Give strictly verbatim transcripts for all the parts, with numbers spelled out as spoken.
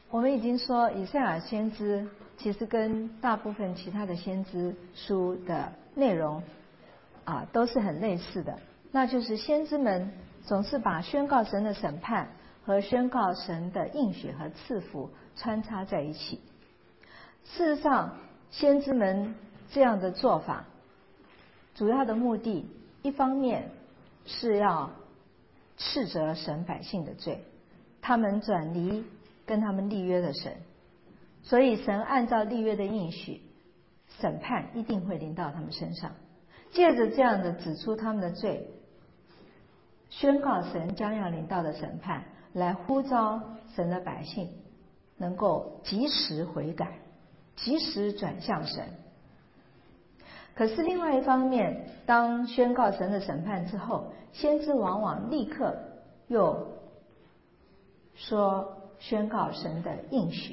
我们已经说，以赛亚先知其实跟大部分其他的先知书的内容啊都是很类似的，那就是先知们总是把宣告神的审判和宣告神的应许和赐福穿插在一起。事实上，先知们这样的做法，主要的目的，一方面是要斥责神百姓的罪，他们转离跟他们立约的神，所以神按照立约的应许，审判一定会临到他们身上。借着这样的指出他们的罪，宣告神将要临到的审判，来呼召神的百姓能够及时悔改，及时转向神。可是另外一方面，当宣告神的审判之后，先知往往立刻又说宣告神的应许。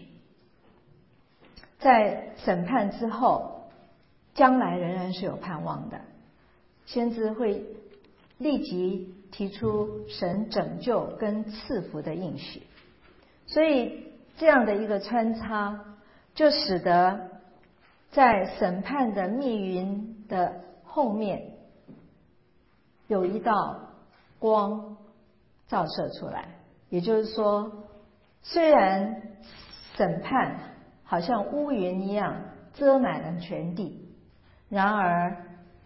在审判之后，将来仍然是有盼望的，先知会立即提出神拯救跟赐福的应许。所以这样的一个穿插，就使得在审判的密云的后面有一道光照射出来。也就是说，虽然审判好像乌云一样遮满了全地，然而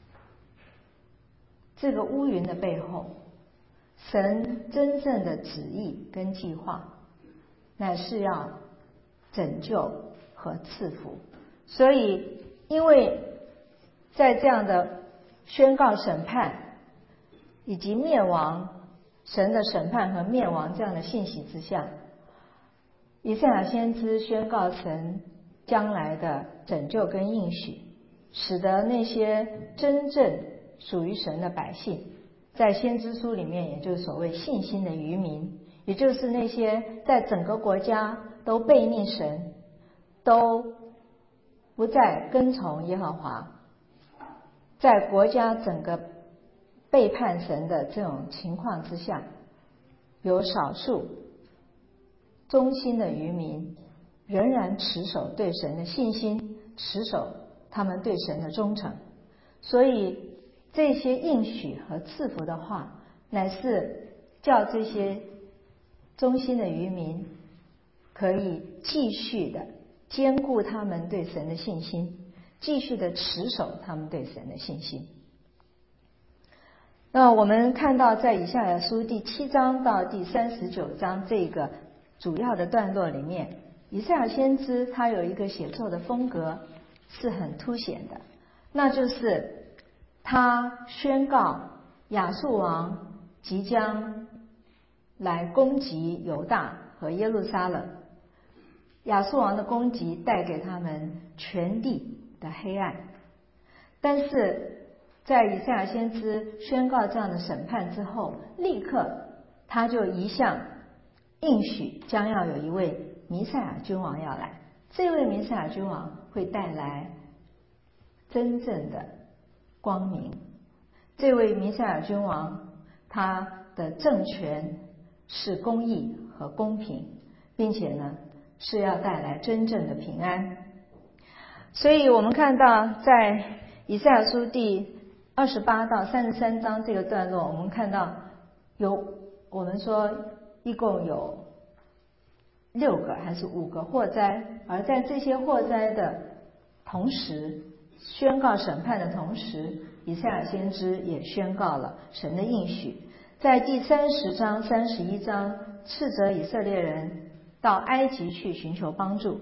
这个乌云的背后，神真正的旨意跟计划乃是要拯救和赐福。所以因为在这样的宣告审判以及灭亡，神的审判和灭亡这样的信息之下，以赛亚先知宣告神将来的拯救跟应许，使得那些真正属于神的百姓，在先知书里面也就是所谓信心的渔民，也就是那些在整个国家都背逆神，都不再跟从耶和华，在国家整个背叛神的这种情况之下，有少数忠心的渔民仍然持守对神的信心，持守他们对神的忠诚。所以这些应许和赐福的话，乃是叫这些忠心的渔民可以继续的坚固他们对神的信心，继续的持守他们对神的信心。那我们看到在以赛亚书第七章到第三十九章这个主要的段落里面，以赛亚先知他有一个写作的风格是很凸显的，那就是他宣告亚述王即将来攻击犹大和耶路撒冷，亚述王的攻击带给他们全地的黑暗。但是在以赛亚先知宣告这样的审判之后，立刻他就移向应许将要有一位弥赛亚君王要来，这位弥赛亚君王会带来真正的光明。这位弥赛亚君王他的政权是公义和公平，并且呢是要带来真正的平安。所以我们看到在以赛亚书第二十八到三十三章这个段落，我们看到有我们说一共有六个还是五个祸灾，而在这些祸灾的同时，宣告审判的同时，以赛亚先知也宣告了神的应许。在第三十章、三十一章斥责以色列人到埃及去寻求帮助，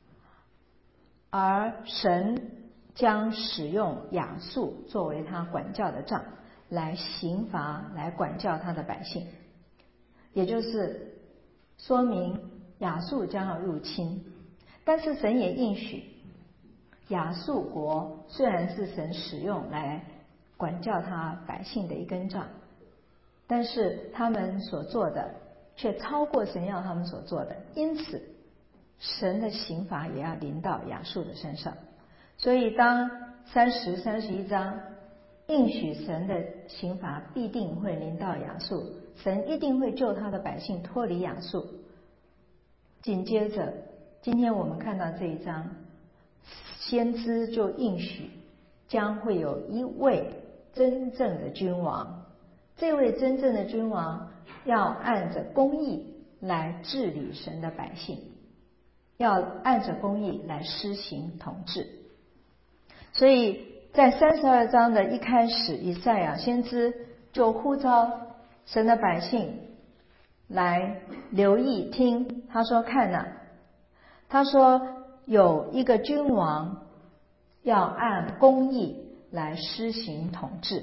而神将使用亚述作为他管教的杖，来刑罚、来管教他的百姓，也就是说明亚述将要入侵。但是神也应许，亚述国虽然是神使用来管教他百姓的一根杖，但是他们所做的却超过神要他们所做的，因此神的刑罚也要临到亚述的身上。所以当三十、三十一章应许神的刑罚必定会临到亚述，神一定会救他的百姓脱离亚述。 紧接着今天我们看到这一章，先知就应许将会有一位真正的君王，这位真正的君王要按着公义来治理神的百姓，要按着公义来施行统治。所以在三十二章的一开始，以赛亚先知就呼召神的百姓来留意听，他说看哪、啊，他说有一个君王要按公义来施行统治。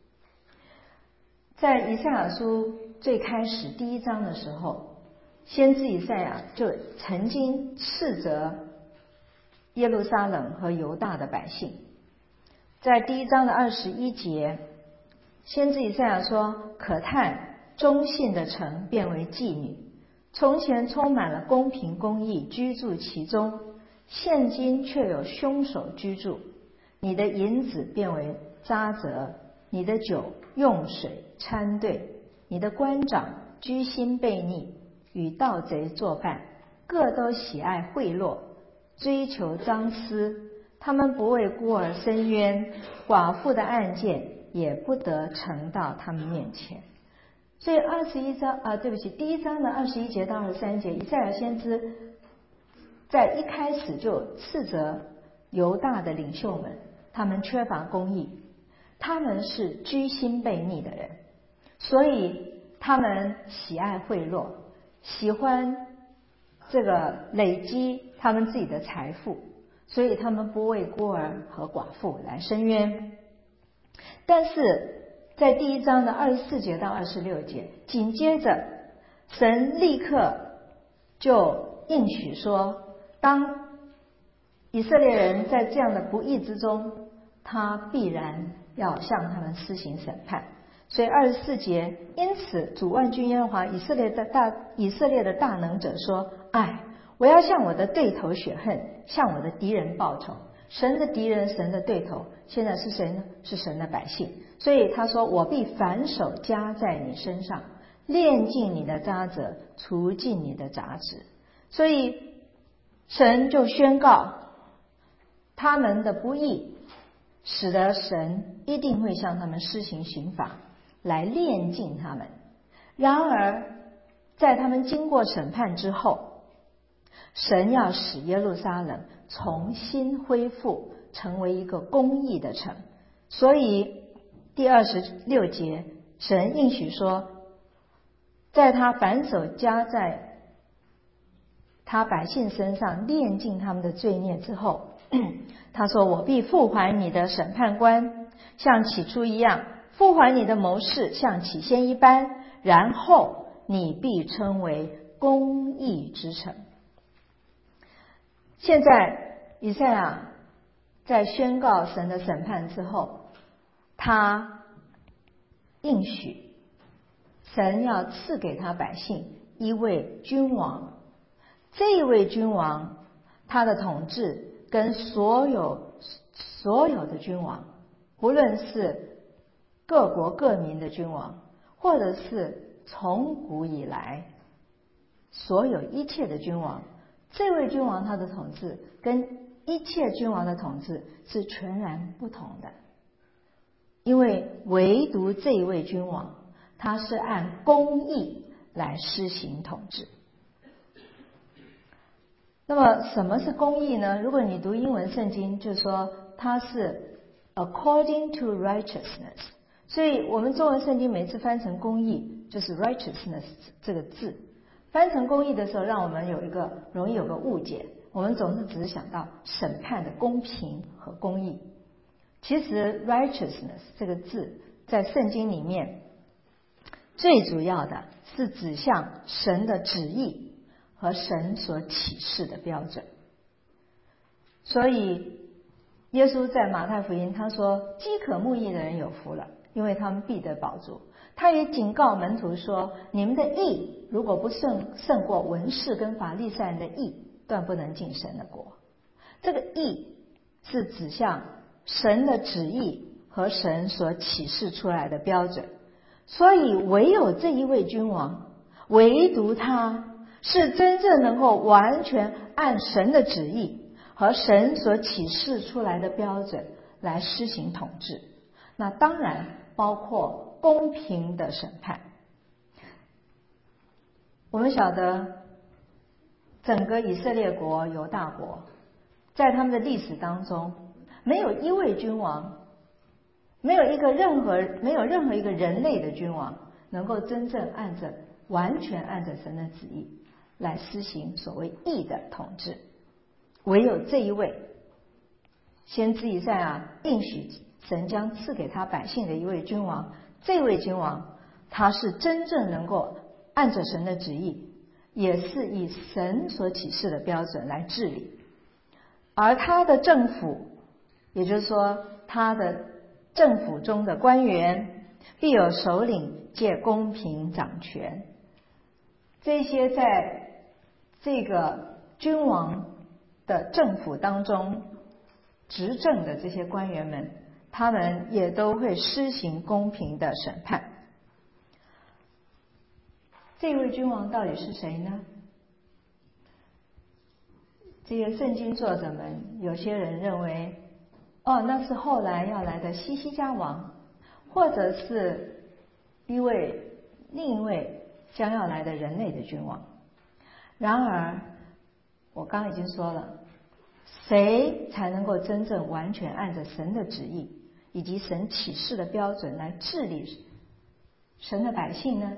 在以赛亚书最开始第一章的时候，先知以赛亚就曾经斥责耶路撒冷和犹大的百姓。在第一章的二十一节，先知以赛亚说，可叹忠信的城变为妓女，从前充满了公平公义，居住其中，现今却有凶手居住。你的银子变为渣滓，你的酒用水掺兑，你的官长居心悖逆，与盗贼作伴，各都喜爱贿赂，追求赃私。他们不为孤儿伸冤，寡妇的案件也不得呈到他们面前。所以二十一章啊，对不起，第一章的二十一节到二十三节，以赛亚先知在一开始就斥责犹大的领袖们，他们缺乏公义，他们是居心悖逆的人，所以他们喜爱贿赂，喜欢这个累积他们自己的财富，所以他们不为孤儿和寡妇来伸冤。但是在第一章的二十四节到二十六节，紧接着神立刻就应许说，当以色列人在这样的不义之中，他必然要向他们施行审判。所以二十四节，因此主万军耶和华以色列的大以色列的大能者说，哎，我要向我的对头雪恨，向我的敌人报仇。神的敌人，神的对头，现在是谁呢？是神的百姓。所以他说，我必反手加在你身上，炼尽你的渣滓，除尽你的杂质。所以神就宣告，他们的不义使得神一定会向他们施行刑罚，来炼尽他们。然而在他们经过审判之后，神要使耶路撒冷重新恢复成为一个公义的城。所以第二十六节，神应许说，在他反手加在他百姓身上，炼尽他们的罪孽之后，他说，我必复还你的审判官，像起初一样，复还你的谋士，像起先一般，然后你必称为公义之城。现在以赛亚在宣告神的审判之后，他应许神要赐给他百姓一位君王，这一位君王他的统治跟所有所有的君王，不论是各国各民的君王，或者是从古以来所有一切的君王，这位君王他的统治跟一切君王的统治是全然不同的。因为唯独这一位君王，他是按公义来施行统治。那么什么是公义呢？如果你读英文圣经，就说它是 according to righteousness。所以我们中文圣经每次翻成公义，就是 righteousness 这个字。翻成公义的时候，让我们有一个容易有个误解，我们总是只是想到审判的公平和公义。其实 righteousness 这个字在圣经里面最主要的是指向神的旨意和神所启示的标准。所以耶稣在马太福音他说，饥渴慕义的人有福了，因为他们必得饱足。他也警告门徒说，你们的义如果不胜胜过文士跟法利赛人的义，断不能进神的国。这个义是指向神的旨意和神所启示出来的标准。所以唯有这一位君王，唯独他是真正能够完全按神的旨意和神所启示出来的标准来施行统治。那当然包括公平的审判。我们晓得整个以色列国犹大国在他们的历史当中，没有一位君王，没有一个任何没有任何一个人类的君王能够真正按着完全按着神的旨意来施行所谓义的统治。唯有这一位先知以赛亚应许神将赐给他百姓的一位君王，这位君王他是真正能够按着神的旨意，也是以神所启示的标准来治理。而他的政府，也就是说他的政府中的官员必有首领借公平掌权。这些在这个君王的政府当中执政的这些官员们，他们也都会施行公平的审判。这位君王到底是谁呢？这些圣经作者们有些人认为，哦，那是后来要来的西西家王，或者是一位另一位将要来的人类的君王。然而我刚刚已经说了，谁才能够真正完全按着神的旨意以及神启示的标准来治理神的百姓呢？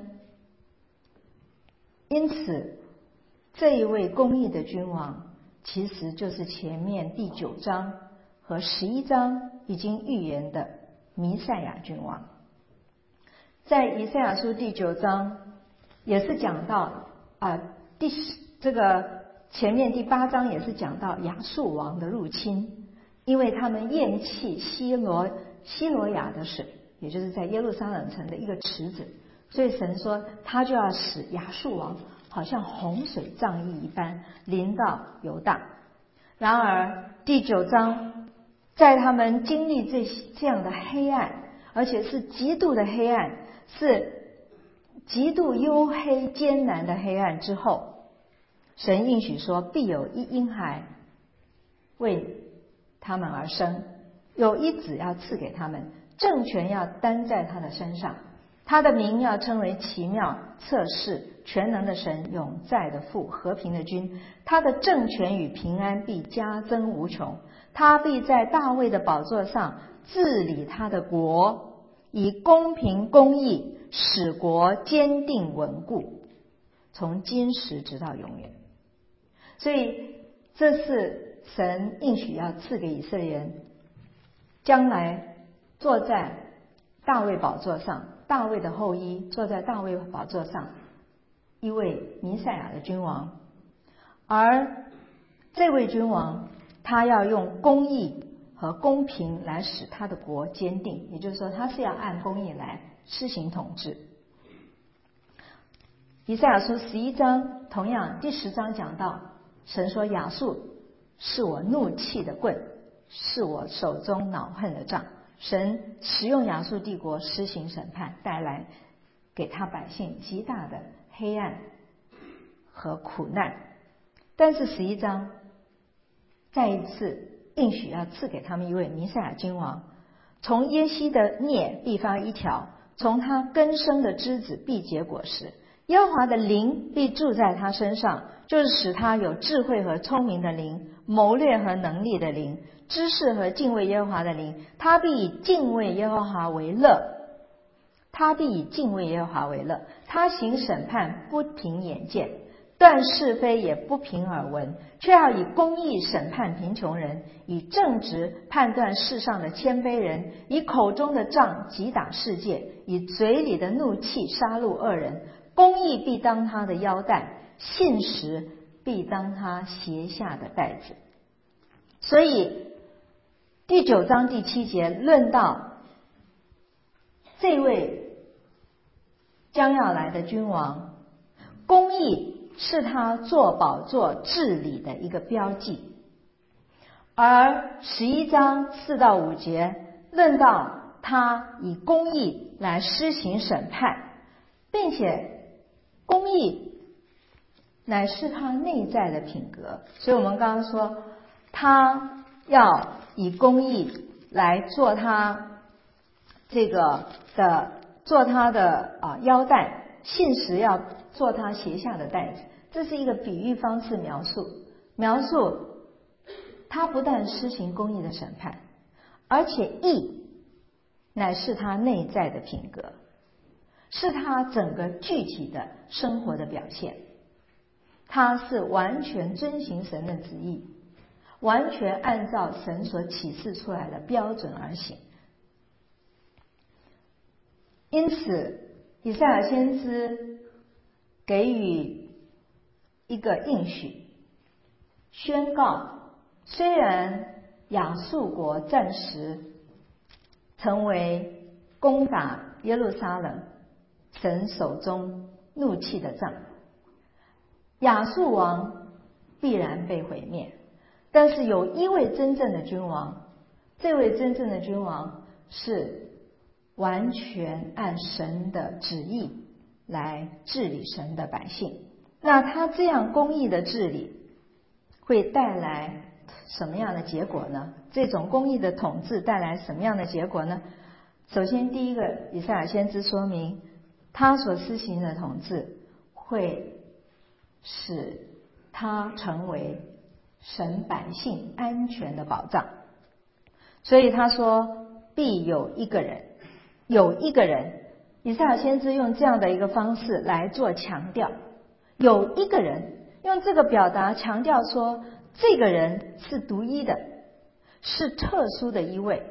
因此这一位公义的君王其实就是前面第九章和十一章已经预言的弥赛亚君王。在以赛亚书第九章也是讲到啊、呃，第这个前面第八章也是讲到亚述王的入侵，因为他们厌弃西罗西罗亚的水，也就是在耶路撒冷城的一个池子，所以神说他就要使亚述王好像洪水涨溢一般临到犹大。然而第九章在他们经历这这样的黑暗，而且是极度的黑暗，是极度黝黑艰难的黑暗之后，神应许说必有一婴孩为他们而生，有一子要赐给他们，政权要担在他的身上，他的名要称为奇妙、策士、全能的神、永在的父、和平的君。他的政权与平安必加增无穷，他必在大卫的宝座上治理他的国，以公平公义使国坚定稳固，从今时直到永远。所以这是神应许要赐给以色列人，将来坐在大卫宝座上，大卫的后裔坐在大卫宝座上，一位弥赛亚的君王。而这位君王他要用公义和公平来使他的国坚定，也就是说他是要按公义来施行统治。以赛亚书十一章同样第十章讲到，神说亚述是我怒气的棍，是我手中恼恨的杖。神使用亚述帝国施行审判，带来给他百姓极大的黑暗和苦难。但是十一章再一次应许要赐给他们一位弥赛亚君王，从耶西的孽必发一条，从他根生的枝子必结果实。耶和华的灵必住在他身上，就是使他有智慧和聪明的灵，谋略和能力的灵，知识和敬畏耶和华的灵。他必以敬畏耶和华为乐，他必以敬畏耶和华为乐。他行审判不凭眼见，断是非也不凭耳闻，却要以公义审判贫穷人，以正直判断世上的谦卑人，以口中的杖击打世界，以嘴里的怒气杀戮恶人。公义必当他的腰带，信实必当他鞋下的带子。所以第九章第七节论到这位将要来的君王，公义是他坐宝座治理的一个标记。而十一章四到五节论到他以公义来施行审判，并且公义乃是他内在的品格。所以我们刚刚说，他要以公义来做他这个的做他的啊腰带，信实要做他鞋下的带子。这是一个比喻方式描述，描述他不但施行公义的审判，而且义乃是他内在的品格，是他整个具体的生活的表现。他是完全遵行神的旨意，完全按照神所启示出来的标准而行。因此以赛亚先知给予一个应许，宣告虽然亚述国暂时成为攻打耶路撒冷神手中怒气的杖，亚述王必然被毁灭，但是有一位真正的君王，这位真正的君王是完全按神的旨意来治理神的百姓。那他这样公义的治理会带来什么样的结果呢？这种公义的统治带来什么样的结果呢？首先第一个，以赛亚先知说明他所施行的统治会使他成为神百姓安全的保障。所以他说必有一个人，有一个人，以赛亚先知用这样的一个方式来做强调，有一个人，用这个表达强调说这个人是独一的，是特殊的一位，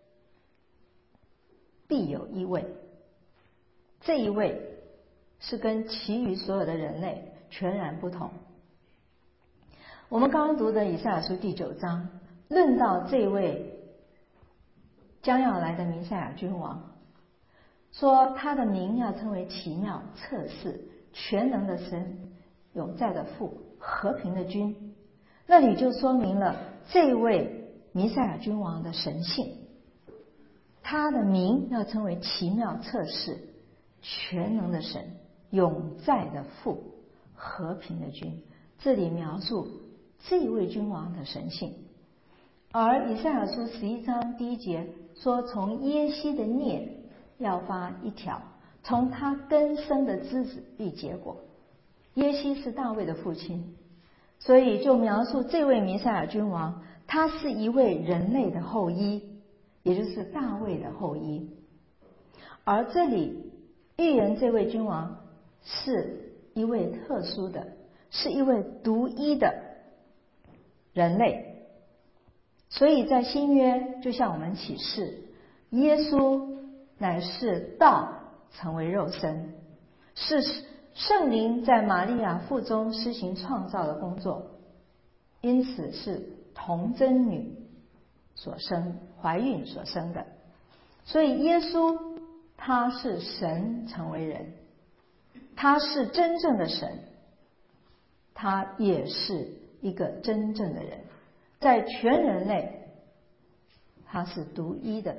必有一位，这一位是跟其余所有的人类全然不同。我们刚刚读的以赛亚书第九章论到这位将要来的弥赛亚君王，说他的名要称为奇妙、测试、全能的神、永在的父、和平的君。那里就说明了这位弥赛亚君王的神性，他的名要称为奇妙、测试、全能的神、永在的父、和平的君。这里描述这位君王的神性。而以赛亚书十一章第一节说，从耶西的颞要发一条，从他根生的枝子必结果。耶西是大卫的父亲，所以就描述这位弥赛亚君王，他是一位人类的后裔，也就是大卫的后裔。而这里预言这位君王是一位特殊的，是一位独一的人类。所以在新约就向我们启示，耶稣乃是道成为肉身，是圣灵在玛利亚腹中施行创造的工作，因此是童贞女所生，怀孕所生的。所以耶稣他是神成为人，他是真正的神，他也是一个真正的人，在全人类他是独一的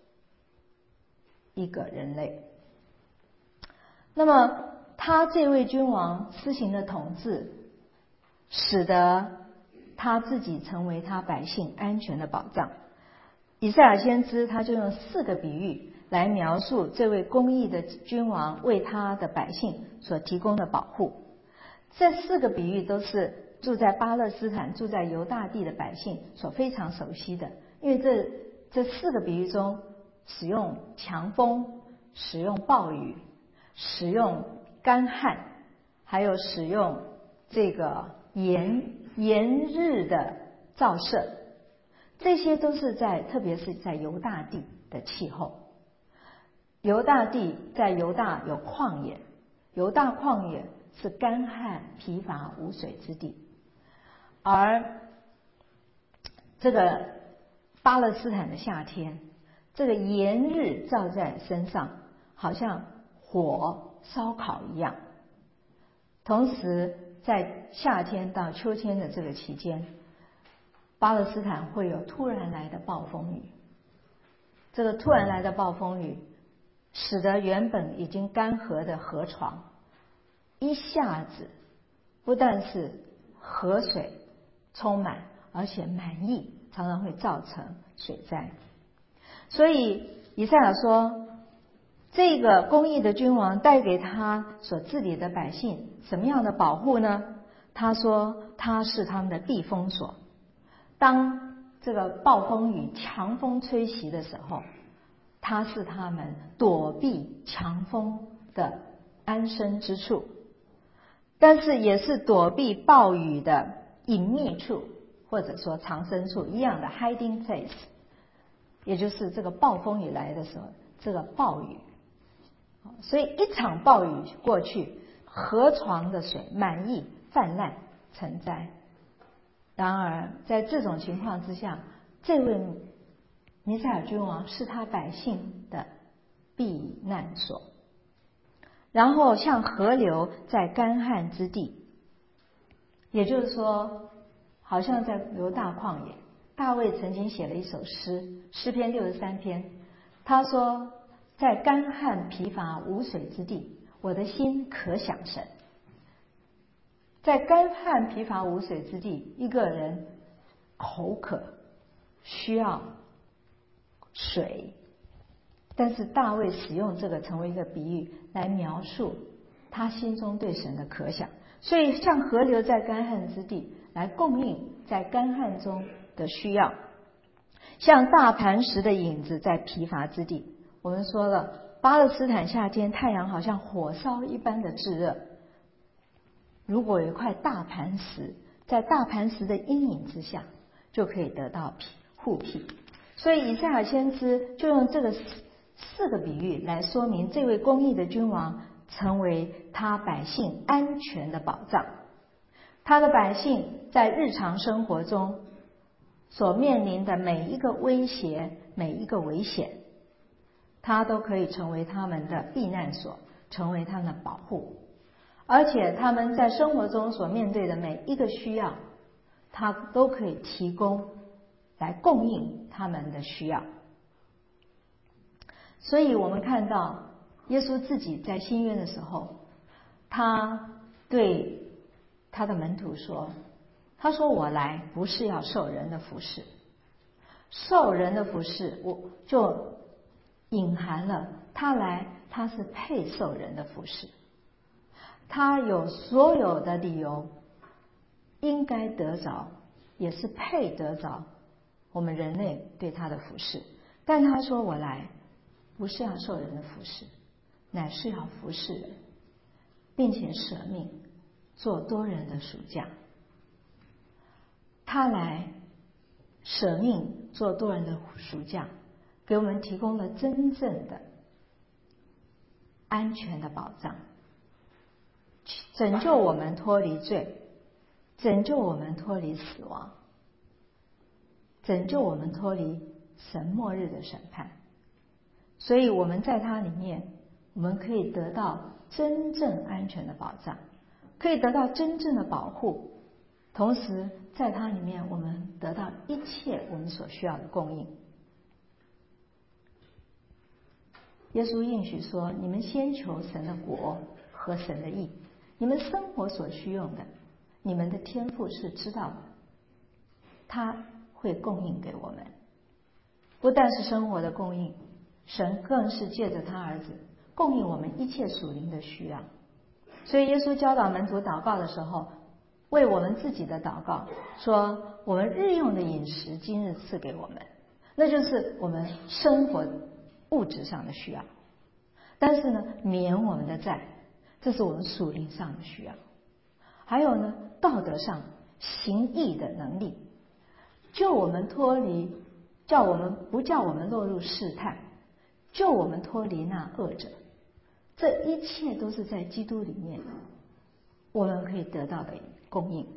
一个人类。那么他这位君王施行的统治，使得他自己成为他百姓安全的保障。以赛亚先知他就用四个比喻来描述这位公义的君王为他的百姓所提供的保护。这四个比喻都是住在巴勒斯坦、住在犹大地的百姓所非常熟悉的，因为这这四个比喻中使用强风、使用暴雨、使用干旱，还有使用这个炎炎日的照射，这些都是在特别是在犹大地的气候。犹大地在犹大有旷野，犹大旷野是干旱疲乏无水之地，而这个巴勒斯坦的夏天，这个炎日照在身上，好像火烧烤一样。同时在夏天到秋天的这个期间，巴勒斯坦会有突然来的暴风雨。这个突然来的暴风雨使得原本已经干涸的河床一下子不但是河水充满，而且满溢，常常会造成水灾。所以以赛亚说，这个公义的君王带给他所治理的百姓什么样的保护呢？他说他是他们的避风所，当这个暴风雨强风吹袭的时候，他是他们躲避强风的安身之处，但是也是躲避暴雨的隐秘处，或者说藏身处一样的 hiding place， 也就是这个暴风雨来的时候，这个暴雨，所以一场暴雨过去，河床的水满溢泛滥成灾。然而在这种情况之下，这位弥赛亚君王是他百姓的避难所，然后像河流在干旱之地，也就是说好像在流大旷野。大卫曾经写了一首诗，诗篇六十三篇，他说在干旱疲乏无水之地，我的心可想神。在干旱疲乏无水之地，一个人口渴需要水，但是大卫使用这个成为一个比喻来描述他心中对神的渴想，所以像河流在干旱之地来供应在干旱中的需要，像大磐石的影子在疲乏之地。我们说了，巴勒斯坦夏天太阳好像火烧一般的炙热，如果有一块大磐石，在大磐石的阴影之下就可以得到护庇。所以以赛亚先知就用这个四个比喻来说明这位公义的君王成为他百姓安全的保障。他的百姓在日常生活中所面临的每一个威胁，每一个危险，他都可以成为他们的避难所，成为他们的保护。而且他们在生活中所面对的每一个需要，他都可以提供来供应他们的需要。所以我们看到耶稣自己在新约的时候，他对他的门徒说，他说我来不是要受人的服侍，受人的服侍我就隐含了他来他是配受人的服侍，他有所有的理由应该得着，也是配得着我们人类对他的服侍。但他说我来不是要受人的服侍，乃是要服侍人，并且舍命做多人的赎价。他来舍命做多人的赎价，给我们提供了真正的安全的保障，拯救我们脱离罪，拯救我们脱离死亡，拯救我们脱离神末日的审判。所以我们在它里面，我们可以得到真正安全的保障，可以得到真正的保护，同时在它里面我们得到一切我们所需要的供应。耶稣应许说，你们先求神的国和神的义，你们生活所需用的，你们的天父是知道的，他会供应给我们。不但是生活的供应，神更是借着他儿子供应我们一切属灵的需要。所以耶稣教导门徒祷告的时候，为我们自己的祷告说，我们日用的饮食今日赐给我们，那就是我们生活物质上的需要。但是呢，免我们的债，这是我们属灵上的需要。还有呢，道德上行义的能力，救我们脱离，叫我们不叫我们落入试探，救我们脱离那恶者。这一切都是在基督里面我们可以得到的供应。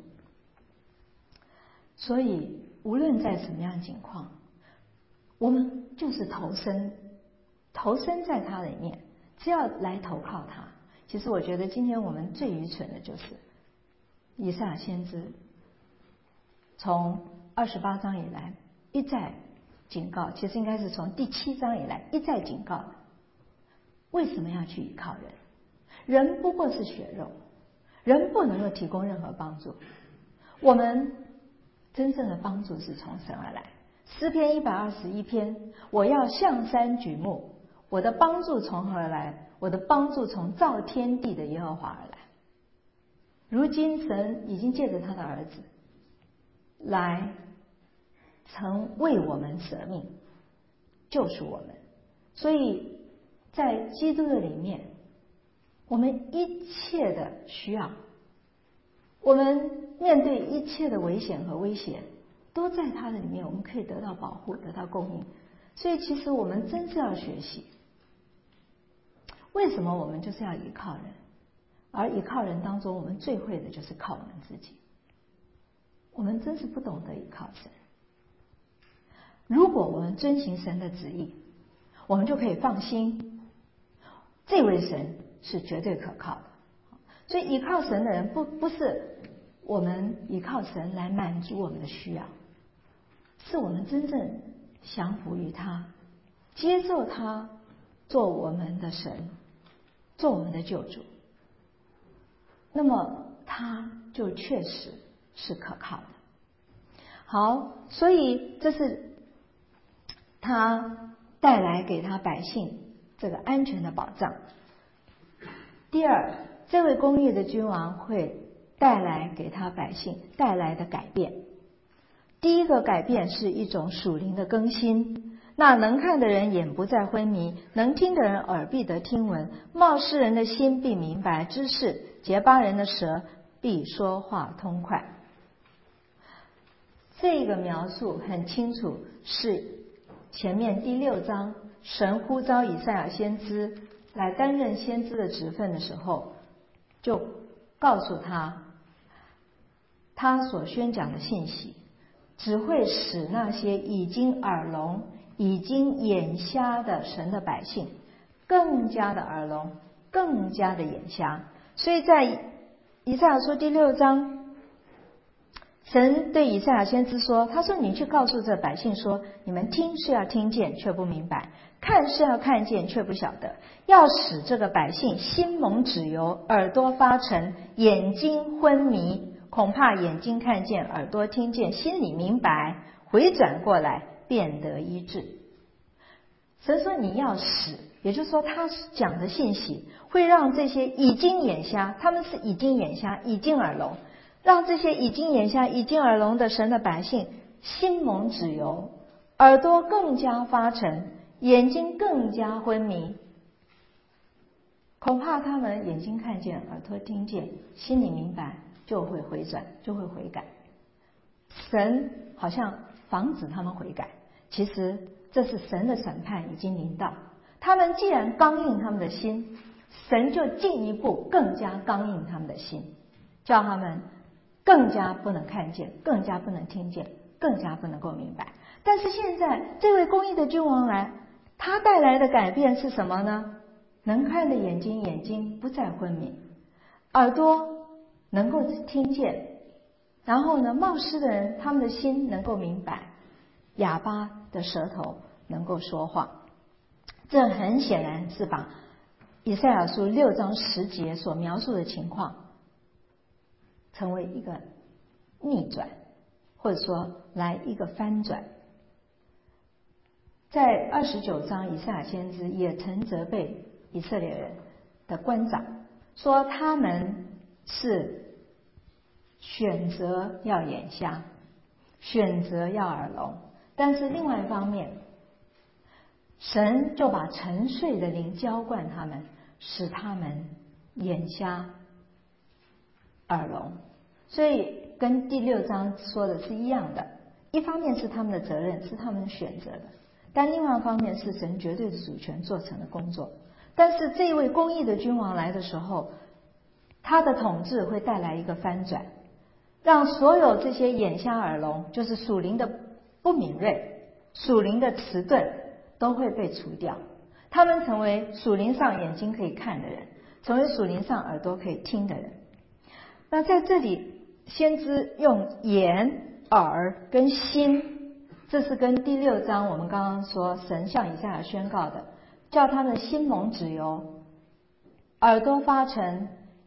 所以无论在什么样的情况，我们就是投身投身在他里面，只要来投靠他。其实我觉得今天我们最愚蠢的就是以赛亚先知从二十八章以来一再警告，其实应该是从第七章以来一再警告，为什么要去依靠人？人不过是血肉， 人不能够提供任何帮助。我们真正的帮助是从神而来。诗篇一百二十一篇，我要向山举目，我的帮助从何而来？我的帮助从造天地的耶和华而来。如今神已经借着他的儿子来曾为我们舍命，救赎我们。所以在基督的里面，我们一切的需要，我们面对一切的危险和威胁，都在他的里面，我们可以得到保护，得到供应。所以其实我们真是要学习，为什么我们就是要依靠人？而依靠人当中，我们最会的就是靠我们自己。我们真是不懂得依靠神。如果我们遵行神的旨意，我们就可以放心，这位神是绝对可靠的。所以依靠神的人不不是我们依靠神来满足我们的需要，是我们真正降服于他，接受他做我们的神，做我们的救主，那么他就确实是可靠的。好，所以这是他带来给他百姓这个安全的保障。第二，这位公义的君王会带来给他百姓带来的改变。第一个改变是一种属灵的更新，那能看的人眼不再昏迷，能听的人耳必得听闻，冒失人的心必明白知识，结巴人的舌必说话通快。这个描述很清楚，是前面第六章神呼召以赛亚先知来担任先知的职分的时候，就告诉他，他所宣讲的信息只会使那些已经耳聋、已经眼瞎的神的百姓更加的耳聋，更加的眼瞎。所以在以赛亚书第六章，神对以赛亚先知说，他说你去告诉这百姓说，你们听是要听见却不明白，看是要看见却不晓得，要使这个百姓心蒙脂油，耳朵发沉，眼睛昏迷，恐怕眼睛看见，耳朵听见，心里明白，回转过来变得医治。神说你要使，也就是说他讲的信息会让这些已经眼瞎，他们是已经眼瞎，已经耳聋，让这些已经眼瞎、已经耳聋的神的百姓心蒙脂油，耳朵更加发沉，眼睛更加昏迷，恐怕他们眼睛看见，耳朵听见，心里明白，就会回转，就会悔改。神好像防止他们悔改，其实这是神的审判已经临到。他们既然刚硬他们的心，神就进一步更加刚硬他们的心，叫他们更加不能看见，更加不能听见，更加不能够明白。但是现在这位公义的君王来，他带来的改变是什么呢？能看的眼睛眼睛不再昏迷，耳朵能够听见，然后呢，冒失的人他们的心能够明白，哑巴的舌头能够说话。这很显然是把以赛亚书六章十节所描述的情况成为一个逆转，或者说来一个翻转。在二十九章，以赛亚先知也曾责备以色列人的官长，说他们是选择要眼瞎，选择要耳聋，但是另外一方面，神就把沉睡的灵浇灌他们，使他们眼瞎耳聋。所以跟第六章说的是一样的，一方面是他们的责任，是他们选择的，但另外一方面是神绝对的主权做成的工作。但是这位公义的君王来的时候，他的统治会带来一个翻转，让所有这些眼瞎耳聋，就是属灵的不敏锐、属灵的迟钝，都会被除掉。他们成为属灵上眼睛可以看的人，成为属灵上耳朵可以听的人。那在这里，先知用眼、耳跟心，这是跟第六章我们刚刚说神向以赛亚宣告的，叫他们心蒙脂油，耳朵发沉，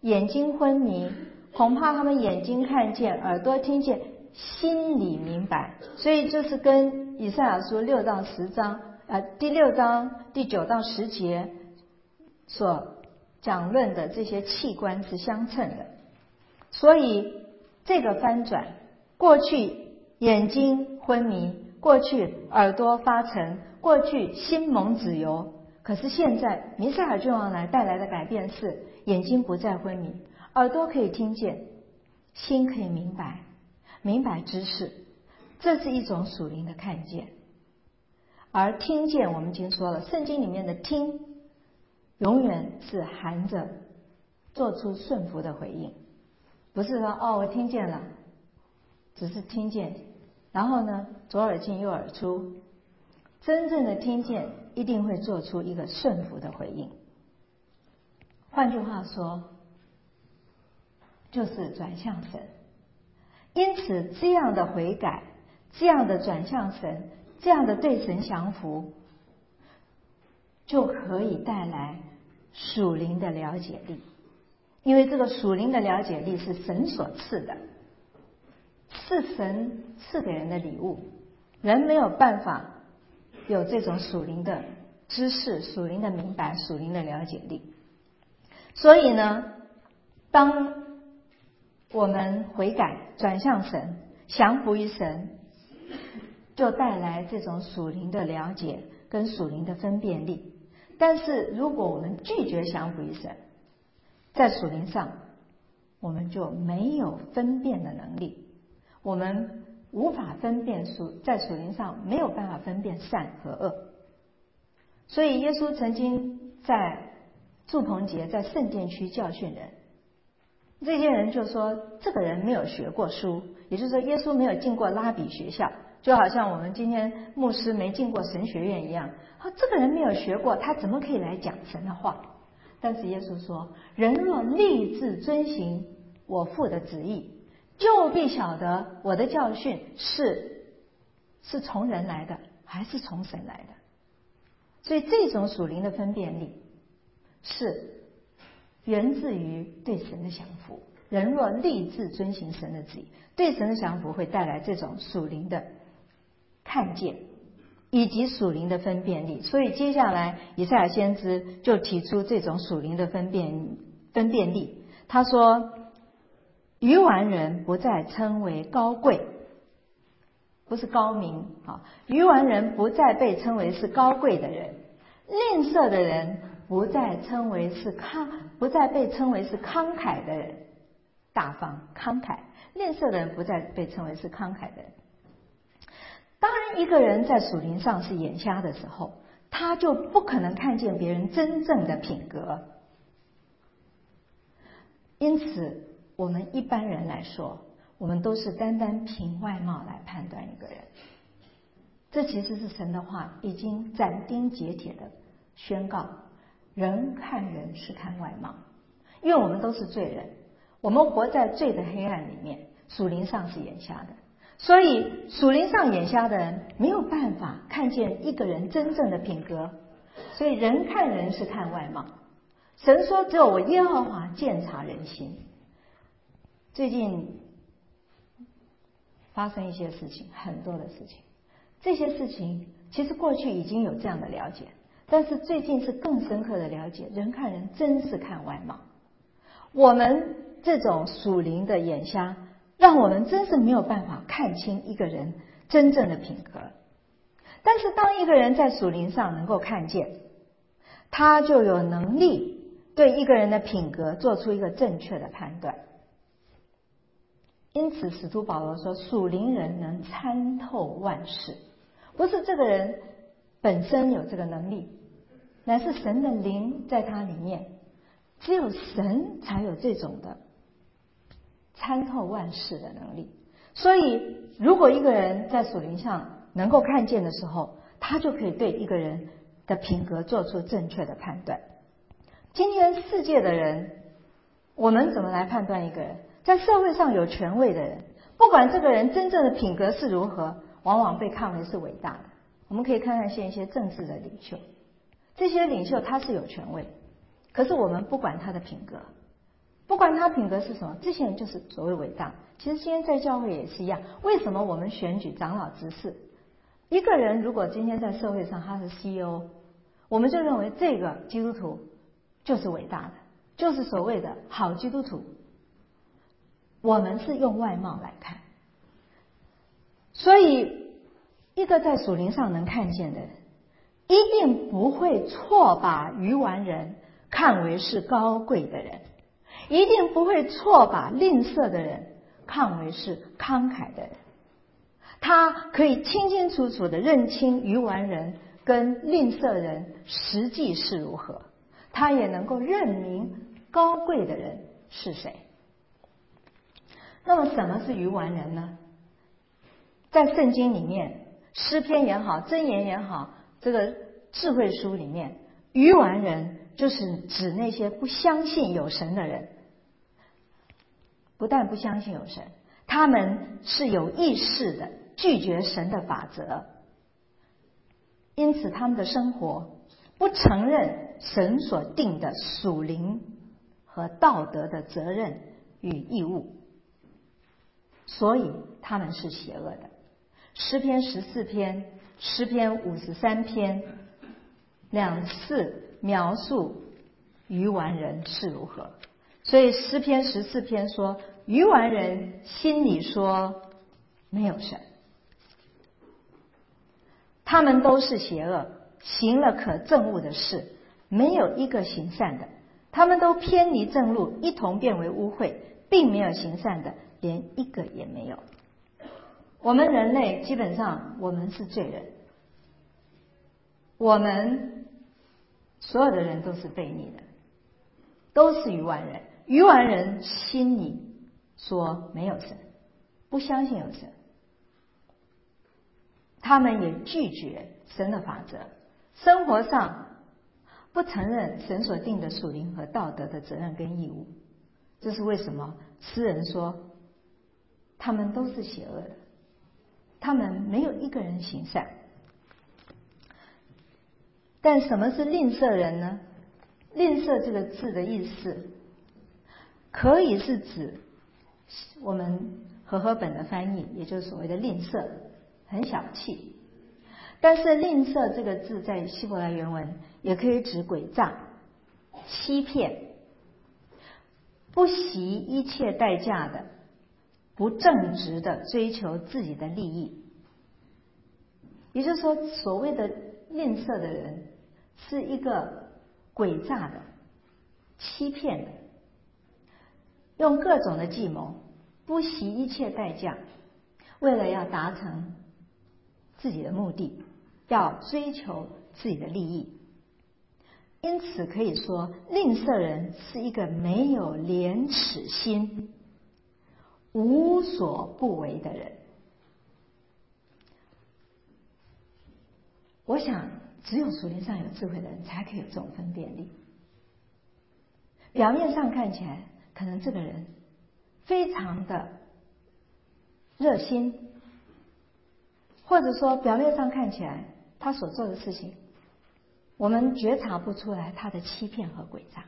眼睛昏迷，恐怕他们眼睛看见，耳朵听见，心里明白。所以就是跟以赛亚书六到十章，呃，第六章第九到十节所讲论的这些器官是相称的。所以这个翻转，过去眼睛昏迷，过去耳朵发沉，过去心蒙脂油，可是现在弥赛亚君王来带来的改变是，眼睛不再昏迷，耳朵可以听见，心可以明白，明白知识，这是一种属灵的看见。而听见，我们已经说了，圣经里面的听永远是含着做出顺服的回应，不是说哦我听见了，只是听见，然后呢左耳进右耳出。真正的听见一定会做出一个顺服的回应。换句话说，就是转向神。因此这样的悔改，这样的转向神，这样的对神降服，就可以带来属灵的了解力。因为这个属灵的了解力是神所赐的，是神赐给人的礼物，人没有办法有这种属灵的知识、属灵的明白、属灵的了解力。所以呢，当我们悔改转向神，降服于神，就带来这种属灵的了解跟属灵的分辨力。但是如果我们拒绝降服于神，在属灵上我们就没有分辨的能力，我们无法分辨属在属灵上没有办法分辨善和恶。所以耶稣曾经在住棚节在圣殿区教训人，这些人就说这个人没有学过书，也就是说耶稣没有进过拉比学校，就好像我们今天牧师没进过神学院一样，啊，这个人没有学过，他怎么可以来讲神的话？但是耶稣说，人若立志遵行我父的旨意，就必晓得我的教训是是从人来的还是从神来的。所以这种属灵的分辨力是源自于对神的降服。人若立志遵行神的旨意，对神的降服会带来这种属灵的看见以及属灵的分辨力。所以接下来以赛亚先知就提出这种属灵的分辨分辨力。他说，愚顽人不再称为高贵，不是高明啊，愚顽人不再被称为是高贵的人，吝啬的人不再称为是慷，不再被称为是慷慨的人，大方慷慨，吝啬的人不再被称为是慷慨的人。当然一个人在属灵上是眼瞎的时候，他就不可能看见别人真正的品格。因此我们一般人来说，我们都是单单凭外貌来判断一个人。这其实是神的话已经斩钉截铁的宣告，人看人是看外貌。因为我们都是罪人，我们活在罪的黑暗里面，属灵上是眼瞎的。所以属灵上眼瞎的人没有办法看见一个人真正的品格。所以人看人是看外貌。神说只有我耶和华鉴察人心。最近发生一些事情，很多的事情，这些事情其实过去已经有这样的了解，但是最近是更深刻的了解，人看人真是看外貌。我们这种属灵的眼瞎，让我们真是没有办法看清一个人真正的品格。但是当一个人在属灵上能够看见，他就有能力对一个人的品格做出一个正确的判断。因此使徒保罗说，属灵人能参透万事，不是这个人本身有这个能力，乃是神的灵在他里面，只有神才有这种的参透万事的能力。所以如果一个人在属灵上能够看见的时候，他就可以对一个人的品格做出正确的判断。今天世界的人，我们怎么来判断一个人？在社会上有权位的人，不管这个人真正的品格是如何，往往被看为是伟大的。我们可以看看现一些政治的领袖，这些领袖他是有权位，可是我们不管他的品格， 不管他品格是什么，这些人就是所谓伟大。其实今天在教会也是一样，为什么我们选举长老执事？一个人如果今天在社会上他是 C E O， 我们就认为这个基督徒就是伟大的，就是所谓的好基督徒。我们是用外貌来看，所以一个在属灵上能看见的人，一定不会错把愚顽人看为是高贵的人，一定不会错把吝啬的人看为是慷慨的人。他可以清清楚楚地认清愚顽人跟吝啬人实际是如何，他也能够认明高贵的人是谁。那么什么是愚顽人呢？在圣经里面，诗篇也好，箴言也好，这个智慧书里面，愚顽人就是指那些不相信有神的人。不但不相信有神，他们是有意识的拒绝神的法则，因此他们的生活不承认神所定的属灵和道德的责任与义务，所以他们是邪恶的。诗篇十四篇、诗篇五十三篇两次描述愚顽人是如何。所以诗篇十四篇说，愚顽人心里说没有神，他们都是邪恶，行了可憎恶的事，没有一个行善的。他们都偏离正路，一同变为污秽，并没有行善的，连一个也没有。我们人类基本上我们是罪人，我们所有的人都是悖逆的，都是愚顽人。愚顽人心里说没有神，不相信有神，他们也拒绝神的法则，生活上不承认神所定的属灵和道德的责任跟义务。这是为什么诗人说他们都是邪恶的，他们没有一个人行善。但什么是吝啬人呢？吝啬这个字的意思可以是指我们和合本的翻译，也就是所谓的吝啬，很小气。但是吝啬这个字在希伯来原文也可以指诡诈、欺骗、不惜一切代价的、不正直的追求自己的利益。也就是说，所谓的吝啬的人是一个诡诈的、欺骗的，用各种的计谋，不惜一切代价，为了要达成自己的目的，要追求自己的利益。因此可以说，吝啬人是一个没有廉耻心、无所不为的人。我想只有属灵上有智慧的人才可以有这种分辨力。表面上看起来可能这个人非常的热心，或者说表面上看起来他所做的事情我们觉察不出来他的欺骗和诡诈，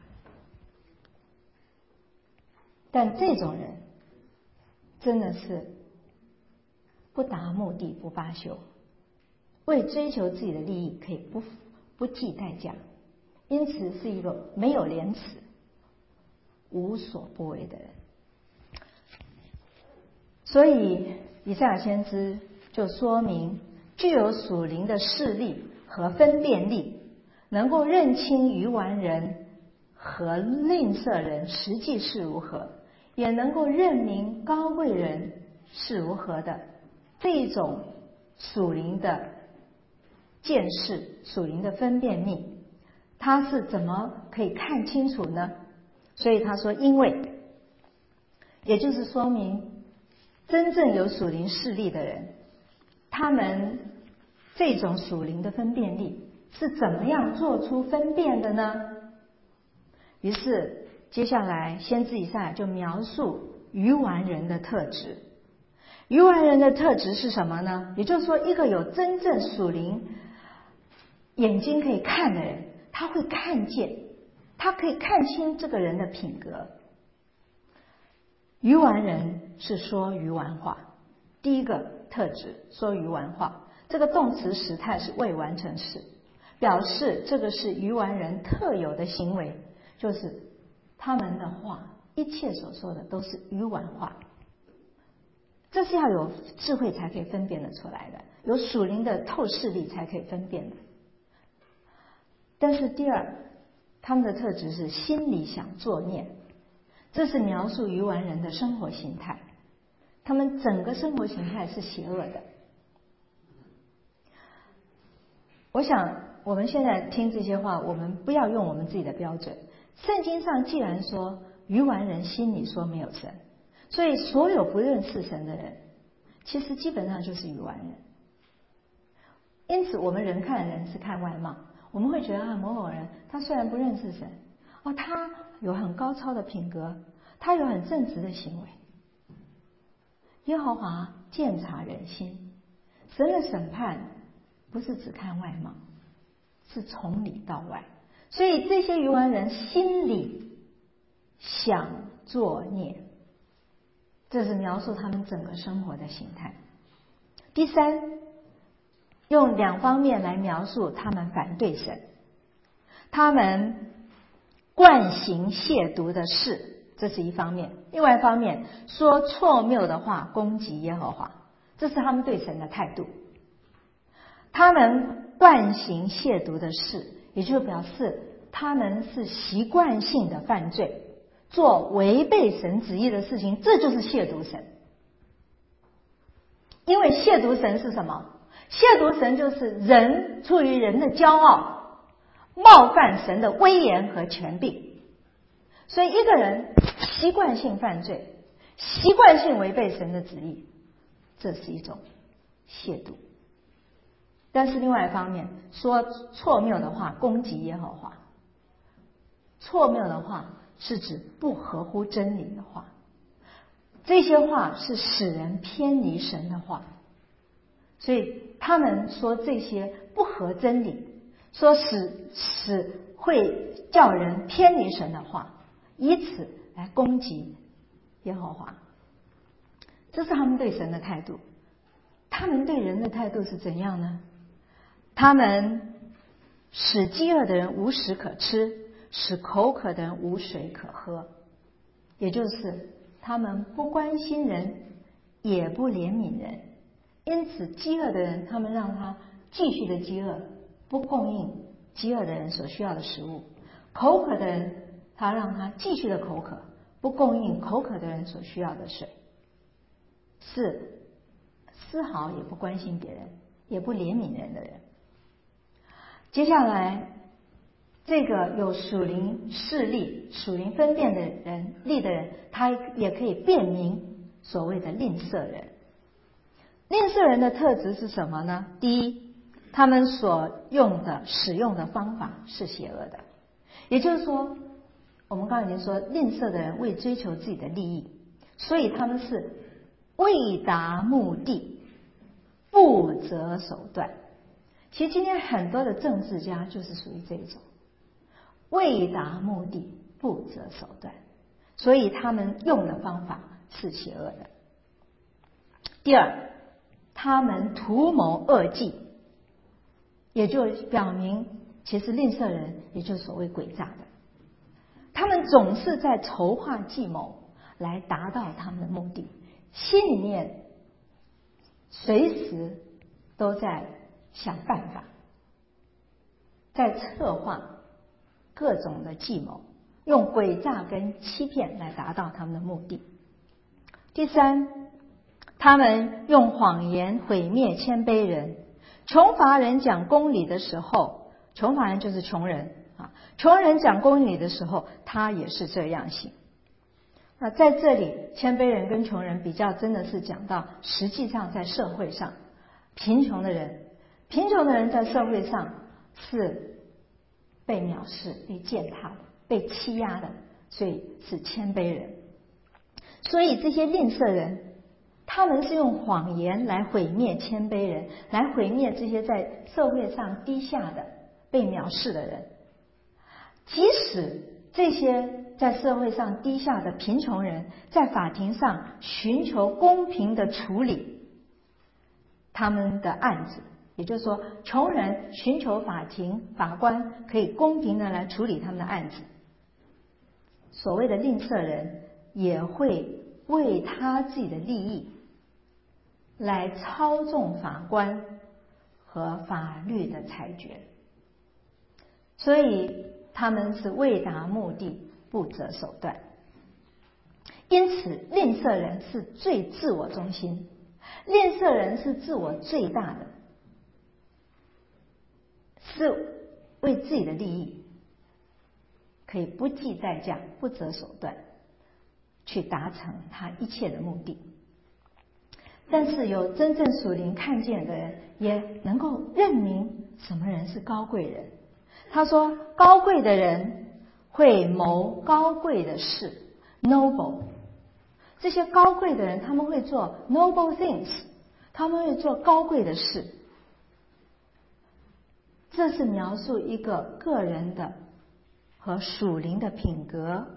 但这种人真的是不达目的不罢休，为追求自己的利益可以不不计代价，因此是一个没有廉耻、无所不为的人。所以以赛亚先知就说明，具有属灵的视力和分辨力，能够认清愚顽人和吝啬人实际是如何，也能够认明高贵人是如何的这种属灵的见识、属灵的分辨力，他是怎么可以看清楚呢？所以他说，因为也就是说明真正有属灵视力的人，他们这种属灵的分辨力是怎么样做出分辨的呢？于是接下来先知以赛亚就描述愚顽人的特质。愚顽人的特质是什么呢？也就是说，一个有真正属灵眼睛可以看的人，他会看见，他可以看清这个人的品格， 愚顽人是说愚顽话，第一个特质说愚顽话，这个动词时态是未完成时，表示这个是愚顽人特有的行为，就是他们的话一切所说的都是愚顽话。这是要有智慧才可以分辨得出来的，有属灵的透视力才可以分辨的。但是第二，他们的特质是心里想作孽，这是描述愚顽人的生活形态，他们整个生活形态是邪恶的。我想我们现在听这些话，我们不要用我们自己的标准。圣经上既然说愚顽人心里说没有神，所以所有不认识神的人其实基本上就是愚顽人。因此我们人看人是看外貌，我们会觉得啊，某某人他虽然不认识神，哦，他有很高超的品格，他有很正直的行为。耶和华鉴察人心，神的审判不是只看外貌，是从里到外。所以这些愚顽人心里想作孽，这是描述他们整个生活的形态。第三，用两方面来描述他们反对神，他们惯行亵渎的事，这是一方面；另外一方面，说错谬的话攻击耶和华，这是他们对神的态度。他们惯行亵渎的事，也就表示他们是习惯性的犯罪，做违背神旨意的事情，这就是亵渎神。因为亵渎神是什么？亵渎神就是人出于人的骄傲，冒犯神的威严和权柄。所以一个人习惯性犯罪，习惯性违背神的旨意，这是一种亵渎。但是另外一方面，说错谬的话攻击耶和华，错谬的话是指不合乎真理的话，这些话是使人偏离神的话。所以他们说这些不合真理，说使使会叫人偏离神的话，以此来攻击耶和华，这是他们对神的态度。他们对人的态度是怎样呢？他们使饥饿的人无食可吃，使口渴的人无水可喝，也就是他们不关心人，也不怜悯人。因此饥饿的人，他们让他继续的饥饿，不供应饥饿的人所需要的食物；口渴的人，他让他继续的口渴，不供应口渴的人所需要的水。是丝毫也不关心别人，也不怜悯人的人。接下来，这个有属灵视力、属灵分辨的人力的人，他也可以辨明所谓的吝啬人。吝啬人的特质是什么呢？第一，他们所用的使用的方法是邪恶的，也就是说，我们刚才已经说，吝啬的人为追求自己的利益，所以他们是为达目的不择手段。其实今天很多的政治家就是属于这一种为达目的不择手段，所以他们用的方法是邪恶的。第二，他们图谋恶计，也就表明其实吝啬人也就是所谓诡诈的，他们总是在筹划计谋来达到他们的目的，心里面随时都在想办法，在策划各种的计谋，用诡诈跟欺骗来达到他们的目的。第三，他们用谎言毁灭谦卑人。穷乏人讲公理的时候，穷乏人就是穷人啊，穷人讲公理的时候，他也是这样行。那在这里，谦卑人跟穷人比较，真的是讲到实际上在社会上，贫穷的人，贫穷的人在社会上是被藐视、被践踏的、被欺压的，所以是谦卑人。所以这些吝啬人，他们是用谎言来毁灭谦卑人，来毁灭这些在社会上低下的、被藐视的人。即使这些在社会上低下的贫穷人，在法庭上寻求公平的处理他们的案子。也就是说，穷人寻求法庭法官可以公平的来处理他们的案子，所谓的吝啬人也会为他自己的利益来操纵法官和法律的裁决，所以他们是为达目的不择手段。因此吝啬人是最自我中心，吝啬人是自我最大的，是为自己的利益可以不计代价不择手段去达成他一切的目的。但是有真正属灵看见的人也能够认明什么人是高贵人。他说高贵的人会谋高贵的事 noble， 这些高贵的人他们会做 noble things， 他们会做高贵的事。这是描述一个个人的和属灵的品格。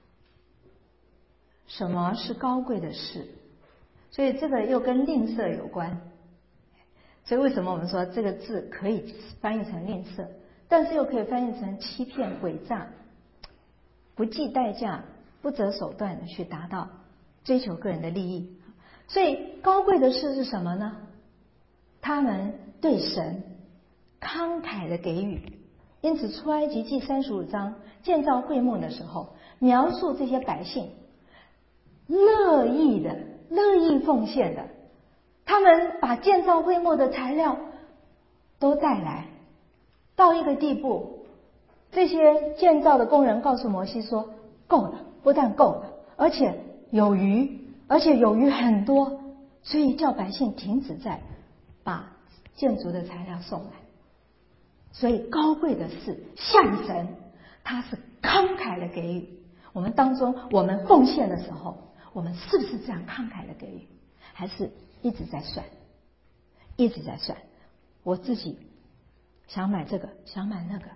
什么是高贵的事？所以这个又跟吝啬有关。所以为什么我们说这个字可以翻译成吝啬，但是又可以翻译成欺骗诡诈，不计代价不择手段的去达到追求个人的利益。所以高贵的事是什么呢？他们对神慷慨的给予。因此出埃及记三十五章建造会幕的时候，描述这些百姓乐意的乐意奉献的，他们把建造会幕的材料都带来，到一个地步，这些建造的工人告诉摩西说够了，不但够了，而且有余，而且有余很多，所以叫百姓停止在把建筑的材料送来。所以高贵的是向神，他是慷慨的给予。我们当中我们奉献的时候，我们是不是这样慷慨的给予，还是一直在算一直在算我自己想买这个想买那个。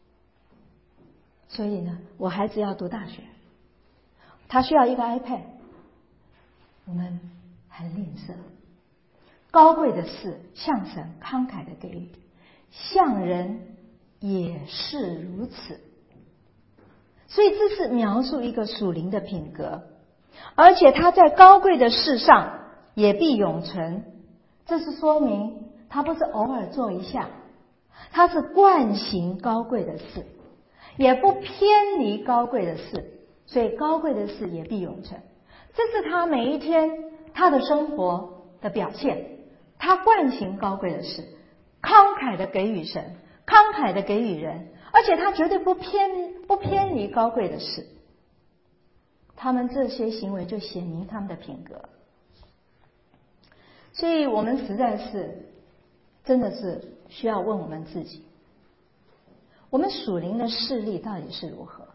所以呢，我孩子要读大学，他需要一个 iPad， 我们很吝啬。高贵的是向神慷慨的给予，向人也是如此。所以这是描述一个属灵的品格，而且他在高贵的事上也必永存。这是说明他不是偶尔做一下，他是惯行高贵的事，也不偏离高贵的事，所以高贵的事也必永存。这是他每一天他的生活的表现。他惯行高贵的事，慷慨的给予神，慷慨的给予人，而且他绝对不偏不偏离高贵的事。他们这些行为就显明他们的品格。所以我们实在是真的是需要问我们自己，我们属灵的视力到底是如何？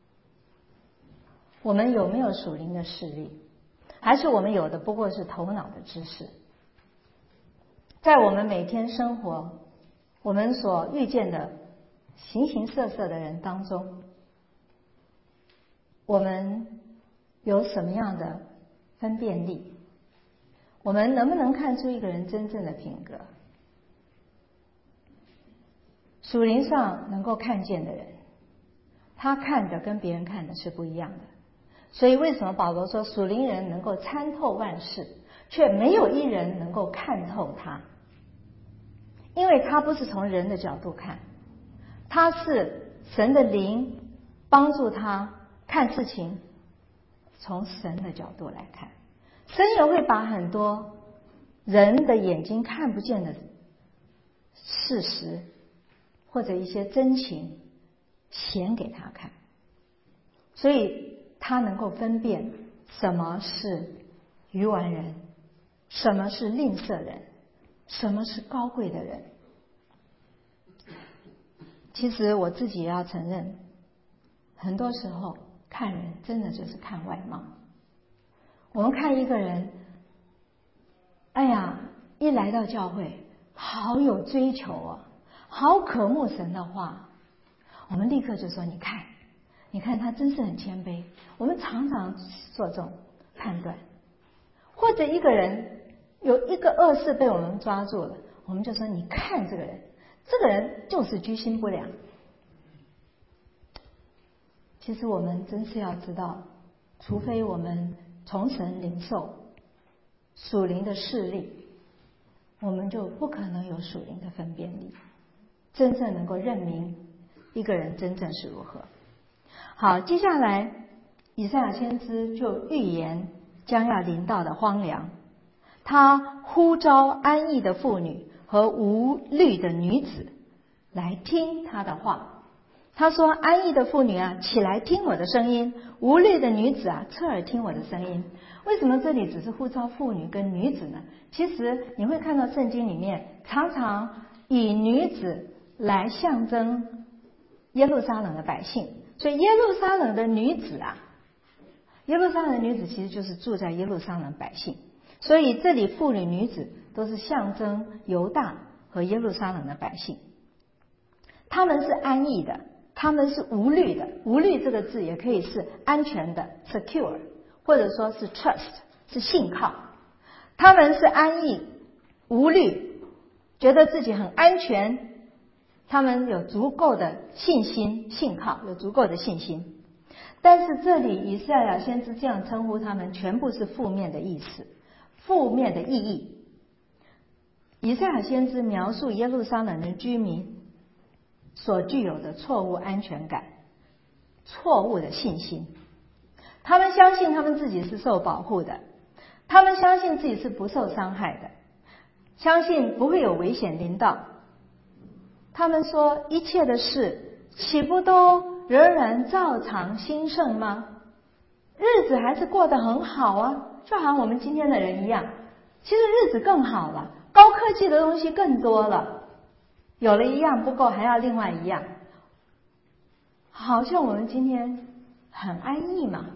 我们有没有属灵的视力？还是我们有的不过是头脑的知识？在我们每天生活我们所遇见的形形色色的人当中，我们有什么样的分辨力？我们能不能看出一个人真正的品格？属灵上能够看见的人，他看的跟别人看的是不一样的。所以为什么保罗说属灵人能够参透万事，却没有一人能够看透他？因为他不是从人的角度看，他是神的灵帮助他看事情从神的角度来看。神也会把很多人的眼睛看不见的事实或者一些真情显给他看，所以他能够分辨什么是愚顽人，什么是吝啬人，什么是高贵的人。其实我自己也要承认，很多时候看人真的就是看外貌。我们看一个人，哎呀，一来到教会好有追求啊，好渴慕神的话，我们立刻就说你看你看他真是很谦卑。我们常常做这种判断，或者一个人有一个恶事被我们抓住了，我们就说你看这个人，这个人就是居心不良。其实我们真是要知道，除非我们从神领受属灵的视力，我们就不可能有属灵的分辨力，真正能够认明一个人真正是如何。好，接下来以赛亚先知就预言将要临到的荒凉，他呼召安逸的妇女和无虑的女子来听他的话。他说，安逸的妇女啊，起来听我的声音，无虑的女子啊，侧耳听我的声音。为什么这里只是呼召妇女跟女子呢？其实你会看到圣经里面常常以女子来象征耶路撒冷的百姓，所以耶路撒冷的女子啊，耶路撒冷的女子其实就是住在耶路撒冷百姓，所以这里妇女女子都是象征犹大和耶路撒冷的百姓。他们是安逸的，他们是无虑的。无虑这个字也可以是安全的 secure， 或者说是 trust， 是信靠。他们是安逸无虑，觉得自己很安全，他们有足够的信心信靠，有足够的信心。但是这里以赛亚先知这样称呼他们，全部是负面的意思，负面的意义。以赛亚先知描述耶路撒冷的居民所具有的错误安全感，错误的信心。他们相信他们自己是受保护的，他们相信自己是不受伤害的，相信不会有危险临到。他们说一切的事岂不都仍然照常兴盛吗？日子还是过得很好啊，就好像我们今天的人一样。其实日子更好了，高科技的东西更多了，有了一样不够，还要另外一样，好像我们今天很安逸嘛。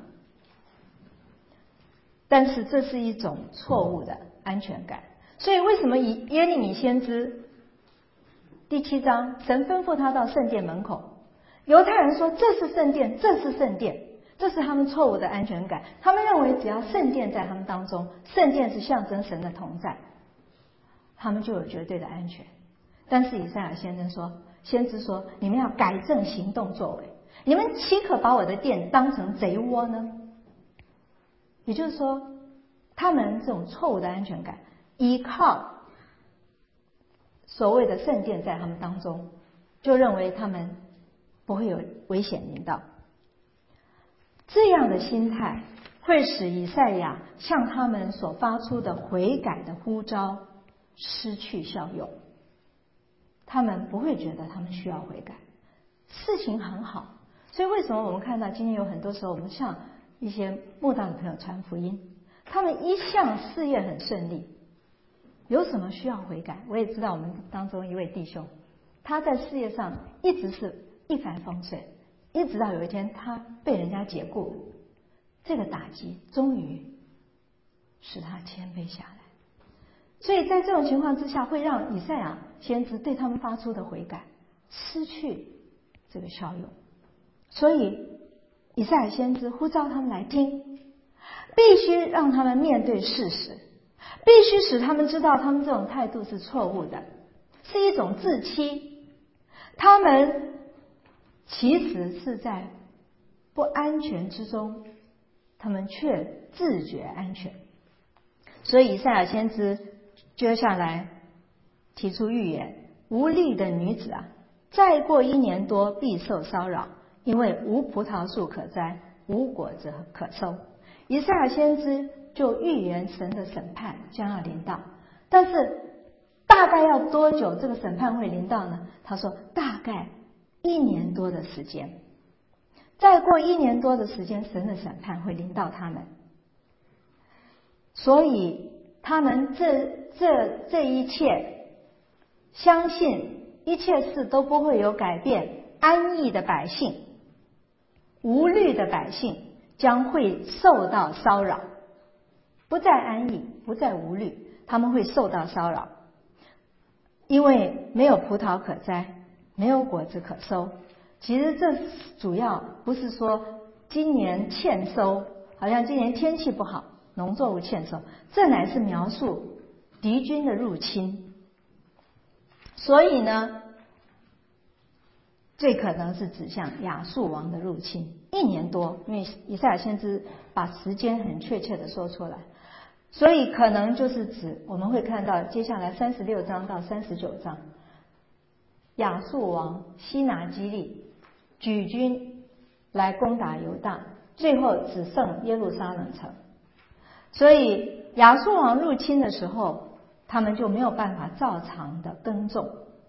但是这是一种错误的安全感。所以为什么以耶利米先知第七章，神吩咐他到圣殿门口，犹太人说这是圣殿，这是圣殿，这是他们错误的安全感。他们认为只要圣殿在他们当中，圣殿是象征神的同在，他们就有绝对的安全。但是以赛亚先知说，先知说，你们要改正行动作为，你们岂可把我的殿当成贼窝呢？也就是说，他们这种错误的安全感，依靠所谓的圣殿在他们当中，就认为他们不会有危险临到。这样的心态会使以赛亚向他们所发出的悔改的呼召失去效用。他们不会觉得他们需要悔改，事情很好。所以为什么我们看到今天有很多时候我们向一些慕道的朋友传福音，他们一向事业很顺利，有什么需要悔改？我也知道我们当中一位弟兄，他在事业上一直是一帆风顺，一直到有一天他被人家解雇，这个打击终于使他谦卑下来。所以在这种情况之下，会让以赛亚先知对他们发出的悔改失去这个效用。所以以赛亚先知呼召他们来听，必须让他们面对事实，必须使他们知道他们这种态度是错误的，是一种自欺。他们其实是在不安全之中，他们却自觉安全。所以以赛亚先知接下来提出预言，无力的女子啊，再过一年多必受骚扰，因为无葡萄树可摘，无果子可收。以赛亚先知就预言神的审判将要临到，但是大概要多久这个审判会临到呢？他说大概一年多的时间，再过一年多的时间，神的审判会临到他们。所以他们这这这一切相信一切事都不会有改变，安逸的百姓，无虑的百姓将会受到骚扰，不再安逸，不再无虑，他们会受到骚扰，因为没有葡萄可摘，没有果子可收。 其实这主要不是说今年欠收，好像今年天气不好，农作物欠收，这乃是描述敌军的入侵。所以呢，最可能是指向亚述王的入侵，一年多，因为以赛亚先知把时间很确切的说出来，所以可能就是指我们会看到接下来三十六章到三十九章，亚述王西拿基立举军来攻打犹大，最后只剩耶路撒冷城。所以亚述王入侵的时候，他们就没有办法照常的耕种，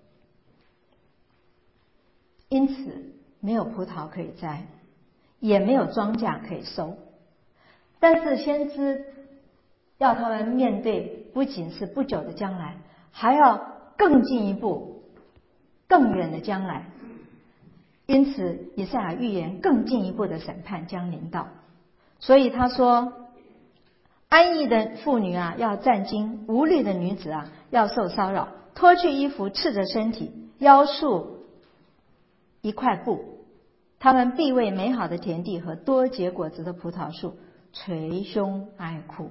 因此没有葡萄可以摘，也没有庄稼可以收。但是先知要他们面对不仅是不久的将来，还要更进一步更远的将来，因此以赛亚预言更进一步的审判将临到。所以他说，安逸的妇女啊要战惊，无虑的女子啊要受骚扰，脱去衣服，赤着身体，腰束一块布，他们必为美好的田地和多结果子的葡萄树捶胸哀哭。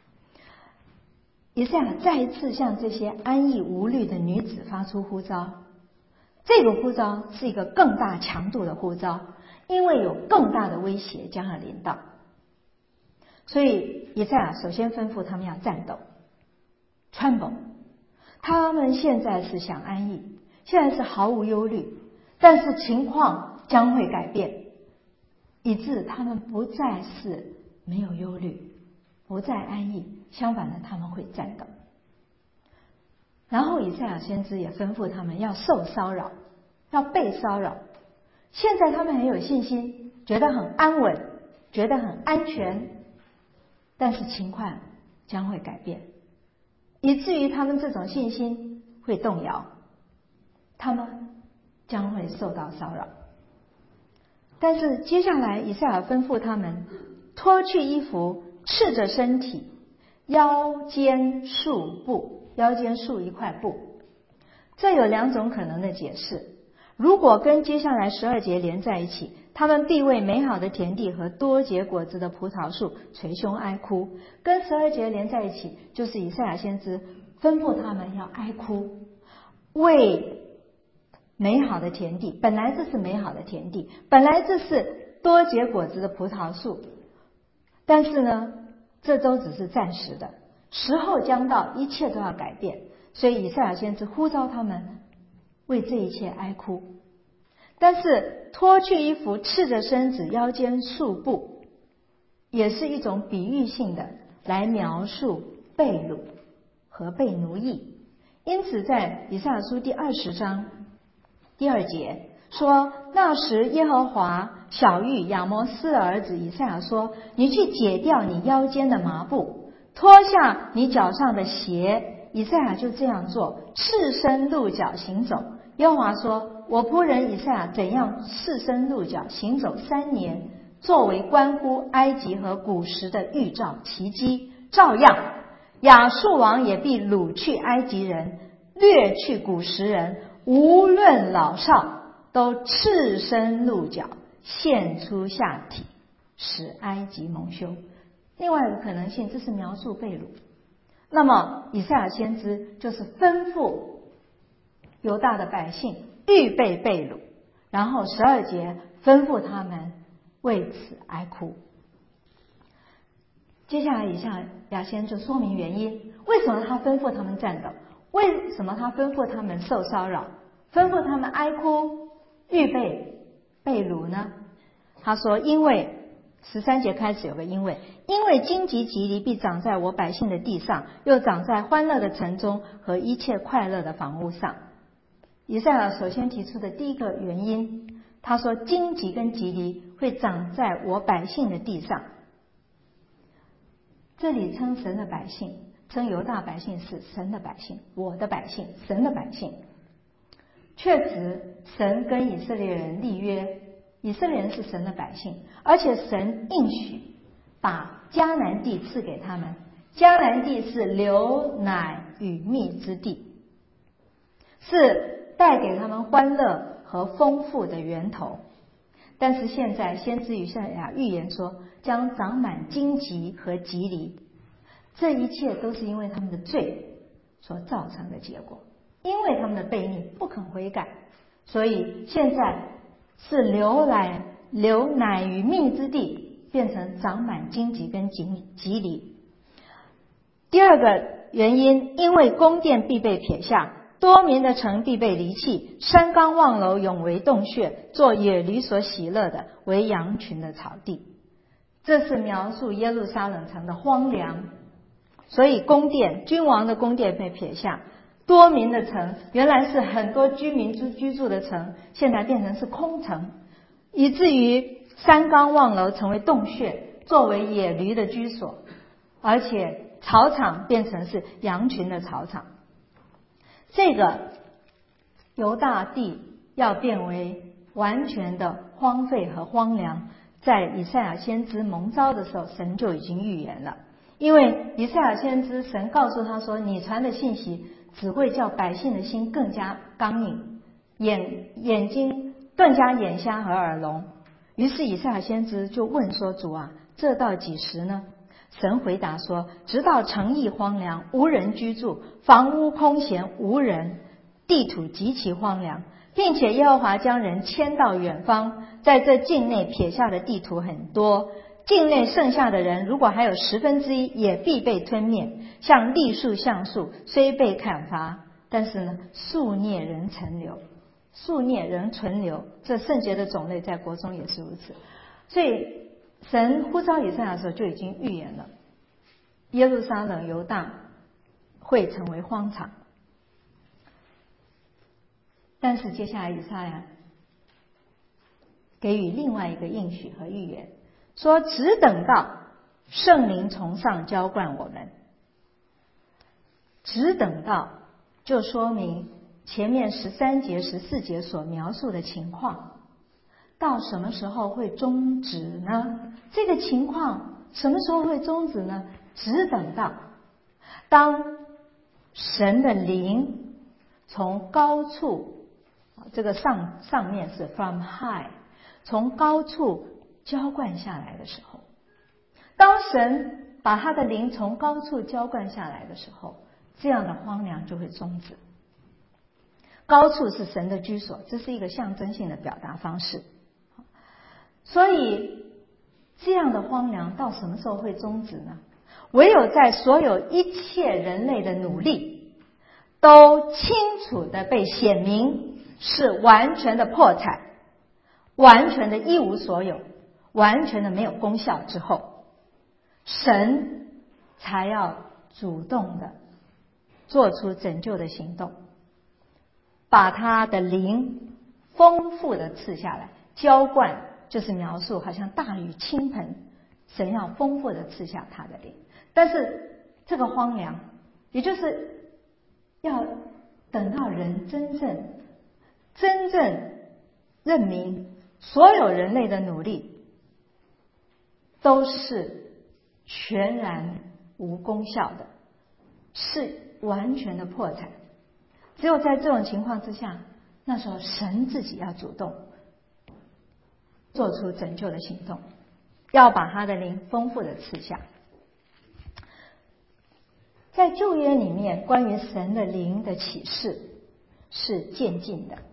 以赛亚再一次向这些安逸无虑的女子发出呼召，这个呼召是一个更大强度的呼召，因为有更大的威胁将要临到。所以以赛亚首先吩咐他们要战斗 tremble， 他们现在是想安逸，现在是毫无忧虑，但是情况将会改变，以致他们不再是没有忧虑，不再安逸，相反的他们会战斗。然后以赛亚先知也吩咐他们要受骚扰，要被骚扰。现在他们很有信心，觉得很安稳，觉得很安全，但是情况将会改变，以至于他们这种信心会动摇，他们将会受到骚扰。但是接下来以赛亚吩咐他们脱去衣服，赤着身体，腰间束布，腰间束一块布。这有两种可能的解释，如果跟接下来十二节连在一起，他们必为美好的田地和多结果子的葡萄树捶胸哀哭，跟十二节连在一起，就是以赛亚先知吩咐他们要哀哭，为美好的田地，本来这是美好的田地，本来这是多结果子的葡萄树，但是呢，这都只是暂时的，时候将到，一切都要改变。所以以赛亚先知呼召他们为这一切哀哭。但是脱去衣服，赤着身子，腰间束布，也是一种比喻性的来描述被掳和被奴役。因此在以赛亚书第二十章第二节说，那时耶和华晓谕亚摩斯的儿子以赛亚说，你去解掉你腰间的麻布，脱下你脚上的鞋。以赛亚就这样做，赤身露脚行走。耶和华说，我仆人以赛亚怎样赤身露脚行走三年，作为关乎埃及和古时的预兆奇迹，照样亚述王也必掳去埃及人，掠去古时人，无论老少，都赤身露脚，现出下体，使埃及蒙羞。另外一个可能性，这是描述被掳。那么以赛亚先知就是吩咐犹大的百姓预备被掳，然后十二节吩咐他们为此哀哭。接下来以赛亚先知说明原因，为什么他吩咐他们战斗，为什么他吩咐他们受骚扰，吩咐他们哀哭预备被掳呢？他说，因为十三节开始有个因为，因为荆棘蒺藜必长在我百姓的地上，又长在欢乐的城中和一切快乐的房屋上。以赛亚首先提出的第一个原因，他说荆棘跟蒺藜会长在我百姓的地上。这里称神的百姓，称犹大百姓是神的百姓，我的百姓，神的百姓。确实神跟以色列人立约，以色列人是神的百姓，而且神应许把迦南地赐给他们。迦南地是流奶与蜜之地，是带给他们欢乐和丰富的源头。但是现在先知以赛亚预言说，将长满荆棘和棘藜，这一切都是因为他们的罪所造成的结果，因为他们的悖逆不肯悔改，所以现在是流来流奶与蜜之地，变成长满荆棘跟棘棘藜。第二个原因，因为宫殿必被撇下，多民的城必被离弃，山冈望楼永为洞穴，做野驴所喜乐的，为羊群的草地。这是描述耶路撒冷城的荒凉，所以宫殿，君王的宫殿被撇下，多民的城，原来是很多居民居居住的城，现在变成是空城，以至于山冈望楼成为洞穴，作为野驴的居所，而且草场变成是羊群的草场。这个犹大地要变为完全的荒废和荒凉，在以赛亚先知蒙召的时候，神就已经预言了。因为以赛亚先知，神告诉他说，你传的信息只会叫百姓的心更加刚硬，眼眼睛更加眼瞎和耳聋。于是以赛亚先知就问说，主啊，这到几时呢？神回答说，直到城邑荒凉，无人居住，房屋空闲无人，地土极其荒凉，并且耶和华将人迁到远方，在这境内撇下的地土很多，境内剩下的人如果还有十分之一，也必被吞灭，像栗树橡树，虽被砍伐，但是呢，树孽仍存留，树孽仍存留。这圣洁的种类在国中也是如此。所以神呼召以赛亚的时候就已经预言了，耶路撒冷犹大会成为荒场。但是接下来以赛亚给予另外一个应许和预言，说只等到圣灵从上浇灌我们。只等到就说明前面十三节十四节所描述的情况到什么时候会终止呢？这个情况什么时候会终止呢？只等到当神的灵从高处，这个上上面是 from high， 从高处浇灌下来的时候，当神把他的灵从高处浇灌下来的时候，这样的荒凉就会终止。高处是神的居所，这是一个象征性的表达方式。所以这样的荒凉到什么时候会终止呢？唯有在所有一切人类的努力都清楚的被显明是完全的破产，完全的一无所有，完全的没有功效之后，神才要主动的做出拯救的行动，把他的灵丰富的赐下来，浇灌就是描述好像大雨倾盆，神要丰富的赐下他的灵。但是这个荒凉，也就是要等到人真正真正认明所有人类的努力都是全然无功效的，是完全的破产。只有在这种情况之下，那时候神自己要主动做出拯救的行动，要把他的灵丰富的赐下。在旧约里面，关于神的灵的启示是渐进的。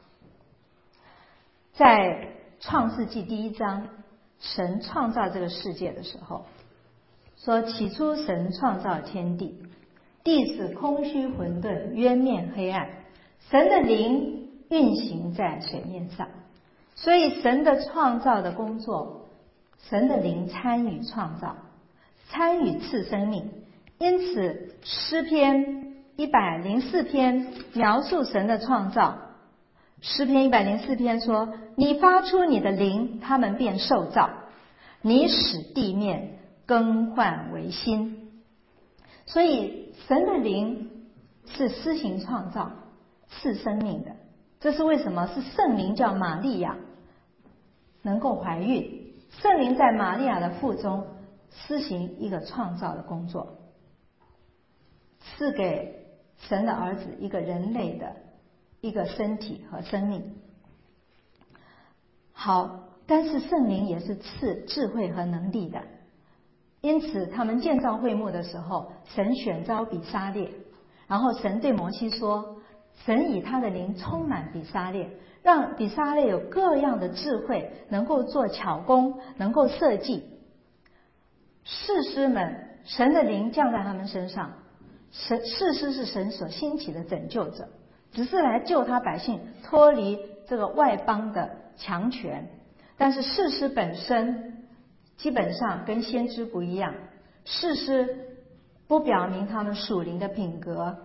在创世纪第一章，神创造这个世界的时候说，起初神创造天地，地是空虚混沌，渊面黑暗，神的灵运行在水面上。所以神的创造的工作，神的灵参与创造，参与赐生命。因此诗篇一百零四篇描述神的创造。诗篇一百零四篇说，你发出你的灵，他们便受造，你使地面更换为新。所以神的灵是施行创造赐生命的。这是为什么？是圣灵叫玛利亚能够怀孕，圣灵在玛利亚的腹中施行一个创造的工作，赐给神的儿子一个人类的一个身体和生命。 好，但是圣灵也是赐智慧和能力的。因此他们建造会幕的时候，神选召比撒列，然后神对摩西说，神以他的灵充满比撒列，让比撒列有各样的智慧，能够做巧工，能够设计。士师们，神的灵降在他们身上，神士师是神所兴起的拯救者，只是来救他百姓脱离这个外邦的强权。但是士师本身基本上跟先知不一样，士师不表明他们属灵的品格，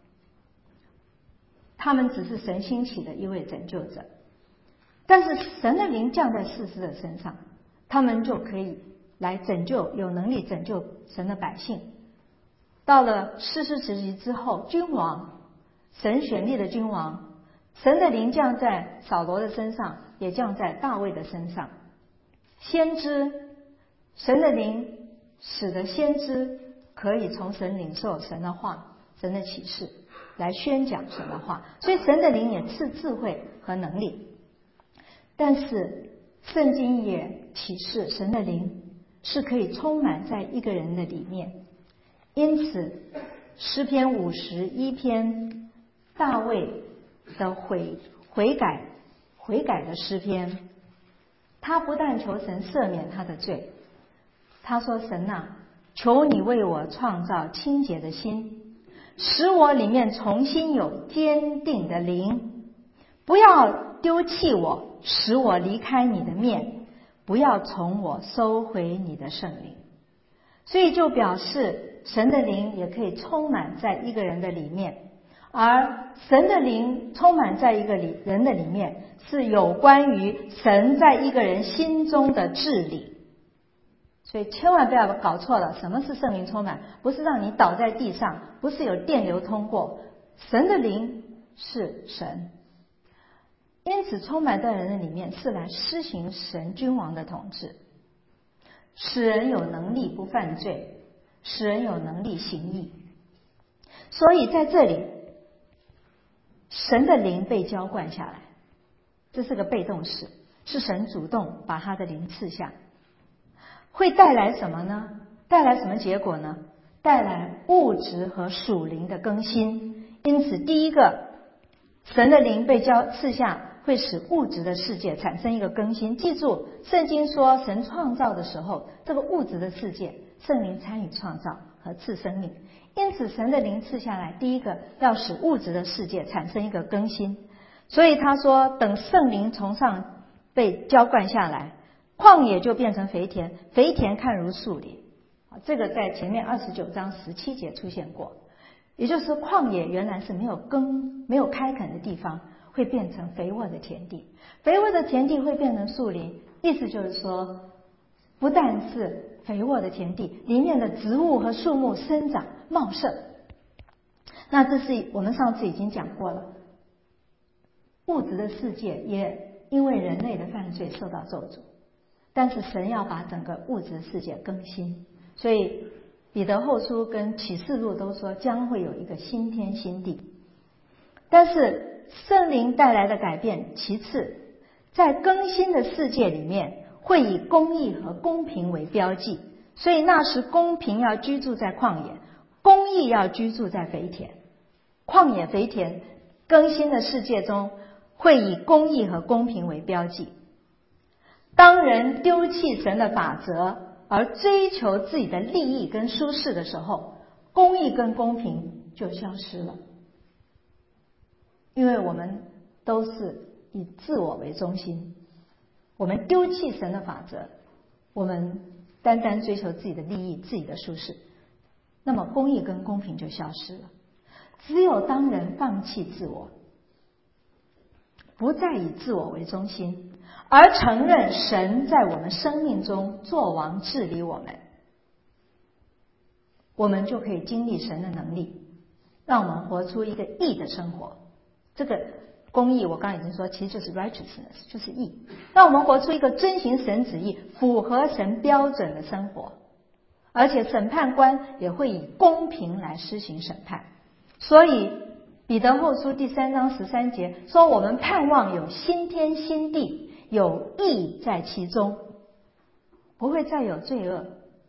他们只是神兴起的一位拯救者。但是神的灵降在士师的身上，他们就可以来拯救，有能力拯救神的百姓。到了士师时期之后，君王，神选立的君王，神的灵降在扫罗的身上，也降在大卫的身上。先知，神的灵使得先知可以从神领受神的话，神的启示，来宣讲神的话，所以神的灵也赐智慧和能力。但是圣经也启示神的灵是可以充满在一个人的里面。因此诗篇五十一篇，大卫的悔悔改悔改的诗篇，他不但求神赦免他的罪，他说，神啊，求你为我创造清洁的心，使我里面重新有坚定的灵，不要丢弃我，使我离开你的面，不要从我收回你的圣灵。所以就表示神的灵也可以充满在一个人的里面，而神的灵充满在一个人的里面，是有关于神在一个人心中的治理。所以千万不要搞错了，什么是圣灵充满？不是让你倒在地上，不是有电流通过，神的灵是神。因此充满在人的里面，是来施行神君王的统治，使人有能力不犯罪，使人有能力行义。所以在这里，神的灵被浇灌下来，这是个被动式，是神主动把他的灵赐下。会带来什么呢？带来什么结果呢？带来物质和属灵的更新。因此第一个，神的灵被浇赐下，会使物质的世界产生一个更新。记住，圣经说神创造的时候，这个物质的世界圣灵参与创造和赐生命。因此神的灵赐下来，第一个要使物质的世界产生一个更新。所以他说，等圣灵从上被浇灌下来，旷野就变成肥田，肥田看如树林。这个在前面二十九章十七节出现过。也就是说，旷野原来是没有耕没有开垦的地方，会变成肥沃的田地，肥沃的田地会变成树林。意思就是说，不但是肥沃的田地，里面的植物和树木生长茂盛。那这是我们上次已经讲过了，物质的世界也因为人类的犯罪受到咒诅，但是神要把整个物质世界更新。所以彼得后书跟启示录都说将会有一个新天新地。但是圣灵带来的改变，其次在更新的世界里面会以公义和公平为标记。所以那时公平要居住在旷野，公义要居住在肥田。旷野肥田更新的世界中会以公义和公平为标记。当人丢弃神的法则而追求自己的利益跟舒适的时候，公义跟公平就消失了。因为我们都是以自我为中心，我们丢弃神的法则，我们单单追求自己的利益、自己的舒适，那么公义跟公平就消失了。只有当人放弃自我，不再以自我为中心，而承认神在我们生命中作王治理我们，我们就可以经历神的能力，让我们活出一个义的生活。这个公义我刚才已经说，其实就是 righteousness， 就是义，让我们活出一个遵行神旨意、符合神标准的生活。而且审判官也会以公平来施行审判。所以彼得后书第三章十三节说，我们盼望有新天新地， 有义在其中，不会再有罪恶。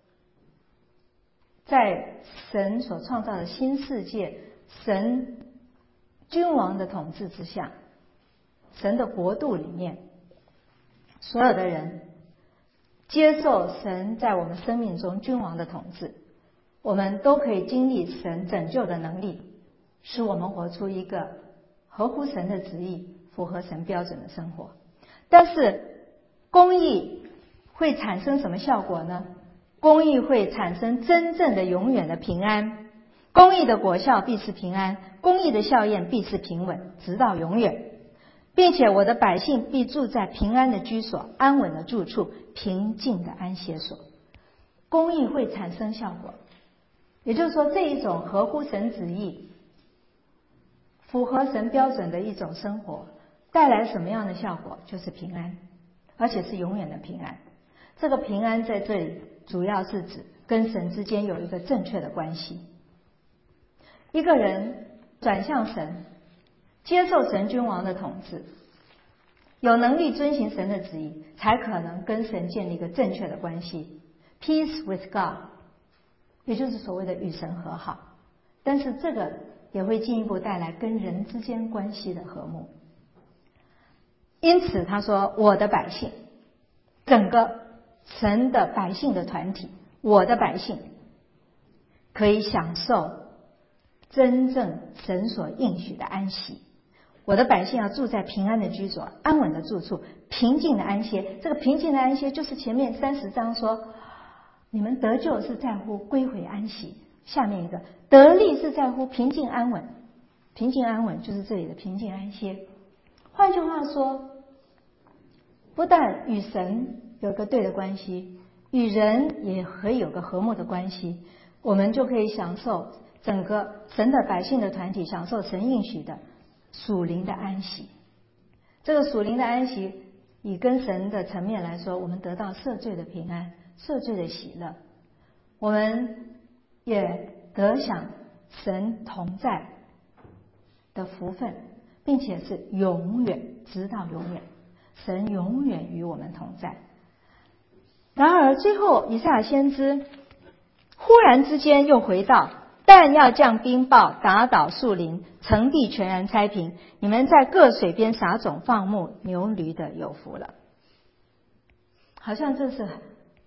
在神所创造的新世界，神君王的统治之下，神的国度里面，所有的人接受神在我们生命中君王的统治，我们都可以经历神拯救的能力，使我们活出一个合乎神的旨意、符合神标准的生活。但是公义会产生什么效果呢？公义会产生真正的永远的平安，公义的果效必是平安，公义的效验必是平稳，直到永远。并且我的百姓必住在平安的居所，安稳的住处，平静的安歇所。公义会产生效果，也就是说，这一种合乎神旨意、符合神标准的一种生活，带来什么样的效果？就是平安，而且是永远的平安。这个平安在这里主要是指跟神之间有一个正确的关系。一个人转向神，接受神君王的统治，有能力遵行神的旨意，才可能跟神建立一个正确的关系。 Peace with God， 也就是所谓的与神和好。但是这个也会进一步带来跟人之间关系的和睦。因此他说，我的百姓，整个神的百姓的团体，我的百姓可以享受真正神所应许的安息。我的百姓要住在平安的居所，安稳的住处，平静的安歇。这个平静的安歇就是前面三十章说，你们得救是在乎归回安息。下面一个得力是在乎平静安稳，平静安稳就是这里的平静安歇。换句话说，不但与神有个对的关系，与人也可以有个和睦的关系，我们就可以享受整个神的百姓的团体享受神应许的属灵的安息。这个属灵的安息，以跟神的层面来说，我们得到赦罪的平安，赦罪的喜乐，我们也得享神同在的福分，并且是永远，直到永远，神永远与我们同在。然而最后以赛亚先知忽然之间又回到，但要降冰雹，打倒树林，城地全然拆平，你们在各水边撒种放牧牛驴的有福了。好像这是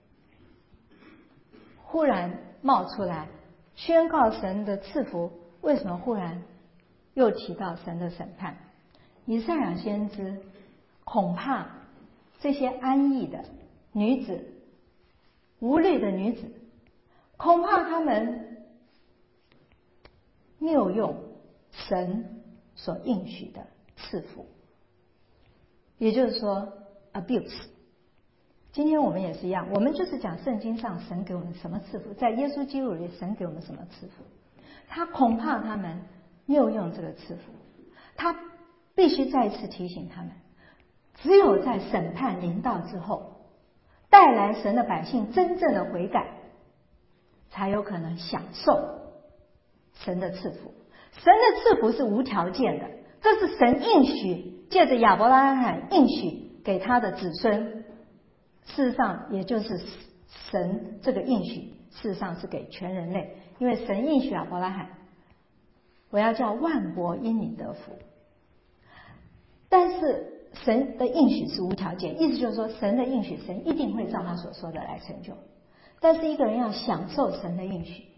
忽然冒出来宣告神的赐福，为什么忽然又提到神的审判？以赛亚先知恐怕这些安逸的女子，无虑的女子，恐怕他们谬用神所应许的赐福，也就是说 abuse。 今天我们也是一样，我们就是讲圣经上神给我们什么赐福，在耶稣基督里神给我们什么赐福，他恐怕他们谬用这个赐福，他必须再一次提醒他们，只有在审判临到之后，带来神的百姓真正的悔改，才有可能享受神的赐福。神的赐福是无条件的，这是神应许，借着亚伯拉罕应许给他的子孙，事实上也就是神这个应许事实上是给全人类，因为神应许亚伯拉罕，我要叫万国因你得福。但是神的应许是无条件，意思就是说神的应许神一定会照他所说的来成就。但是一个人要享受神的应许，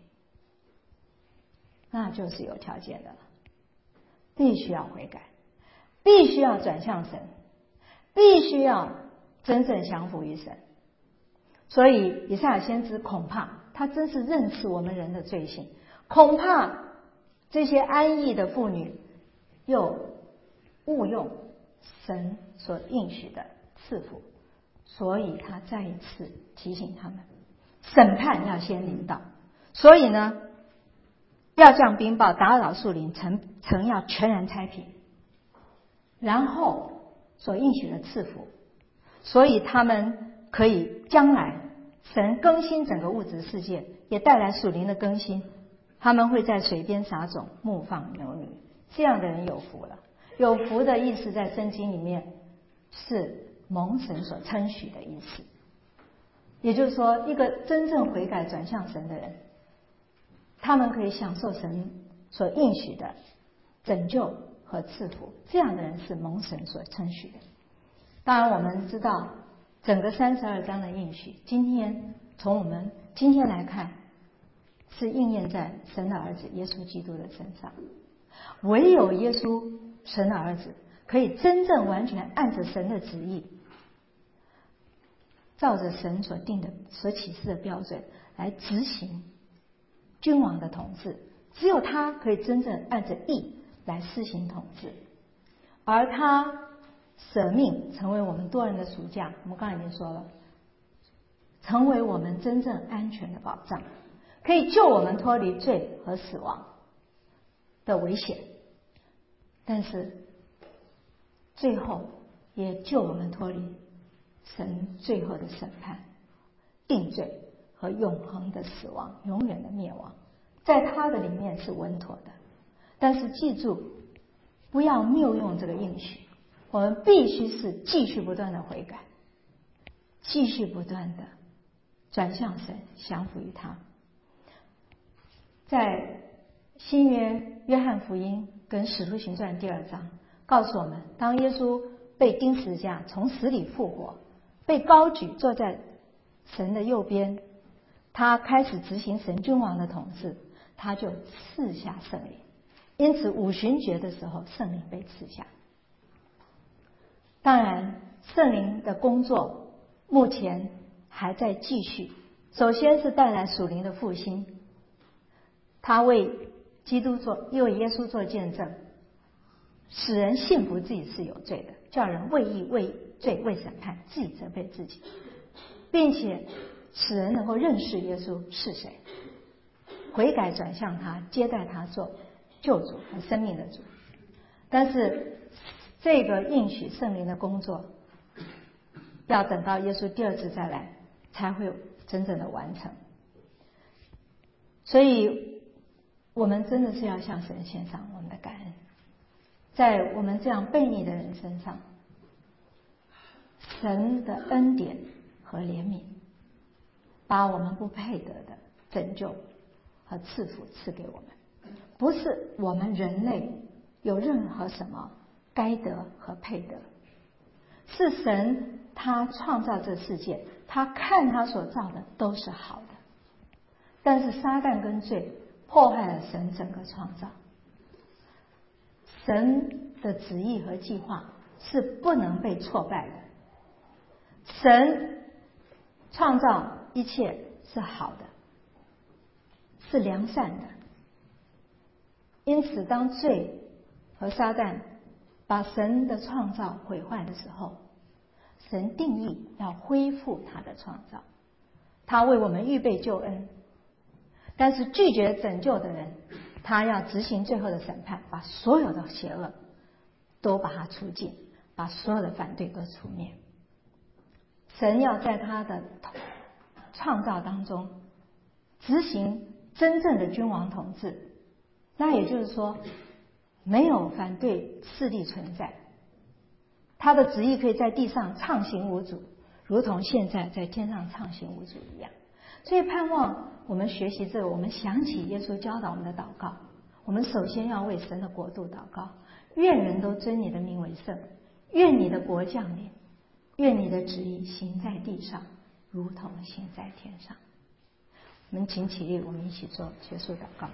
那就是有条件的了，必须要悔改，必须要转向神，必须要真正降服于神。所以以赛亚先知恐怕他真是认识我们人的罪行，恐怕这些安逸的妇女又误用神所应许的赐福，所以他再一次提醒他们，审判要先临到。所以呢，要降冰雹，打倒树林，城城要全然拆平，然后所应许的赐福，所以他们可以将来神更新整个物质世界，也带来属灵的更新。他们会在水边撒种，牧放牛驴，这样的人有福了。有福的意思在圣经里面是蒙神所称许的意思。也就是说，一个真正悔改转向神的人，他们可以享受神所应许的拯救和赐福，这样的人是蒙神所称许的。当然我们知道整个三十二章的应许，今天从我们今天来看，是应验在神的儿子耶稣基督的身上。唯有耶稣神的儿子可以真正完全按着神的旨意，照着神所定的所启示的标准来执行君王的统治，只有他可以真正按着义来施行统治。而他舍命成为我们多人的赎价，我们刚才已经说了，成为我们真正安全的保障，可以救我们脱离罪和死亡的危险，但是最后也救我们脱离神最后的审判、定罪和永恒的死亡，永远的灭亡，在他的里面是稳妥的。但是记住，不要谬用这个应许，我们必须是继续不断的悔改，继续不断的转向神，降服于他。在新约约翰福音跟使徒行传第二章告诉我们，当耶稣被钉十字架，从死里复活，被高举坐在神的右边，他开始执行神君王的统治，他就赐下圣灵。因此五旬节的时候，圣灵被赐下。当然圣灵的工作目前还在继续，首先是带来属灵的复兴，他为基督做，因为耶稣做见证，使人信服自己是有罪的，叫人为义为罪为审判，自己责备自己，并且使人能够认识耶稣是谁，悔改转向他，接待他做救主和生命的主。但是这个应许圣灵的工作要等到耶稣第二次再来才会真正的完成。所以我们真的是要向神献上我们的感恩，在我们这样悖逆的人身上，神的恩典和怜悯把我们不配得的拯救和赐福赐给我们，不是我们人类有任何什么该得和配得，是神他创造这世界，他看他所造的都是好的，但是撒旦跟罪破坏了神整个创造。神的旨意和计划是不能被挫败的，神创造一切是好的，是良善的。因此当罪和撒旦把神的创造毁坏的时候，神定义要恢复他的创造，他为我们预备救恩。但是拒绝拯救的人，他要执行最后的审判，把所有的邪恶都把它除尽，把所有的反对都除灭。神要在他的创造当中执行真正的君王统治，那也就是说没有反对势力存在，他的旨意可以在地上畅行无阻，如同现在在天上畅行无阻一样。所以盼望我们学习这个，我们想起耶稣教导我们的祷告，我们首先要为神的国度祷告，愿人都尊你的名为圣，愿你的国降临，愿你的旨意行在地上如同行在天上。我们请起立，我们一起做结束祷告。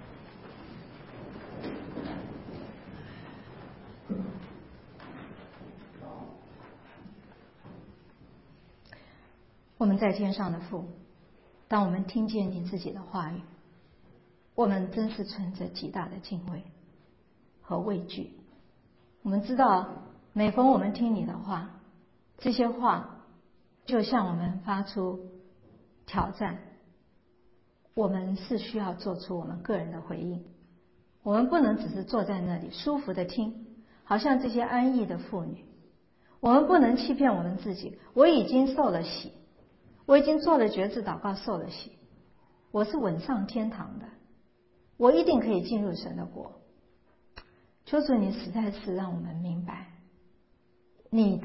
我们在天上的父，当我们听见你自己的话语，我们真是存着极大的敬畏和畏惧。我们知道每逢我们听你的话，这些话就向我们发出挑战，我们是需要做出我们个人的回应。我们不能只是坐在那里舒服的听，好像这些安逸的妇女。我们不能欺骗我们自己，我已经受了洗，我已经做了决志祷告，受了洗，我是稳上天堂的，我一定可以进入神的国。求主你实在是让我们明白，你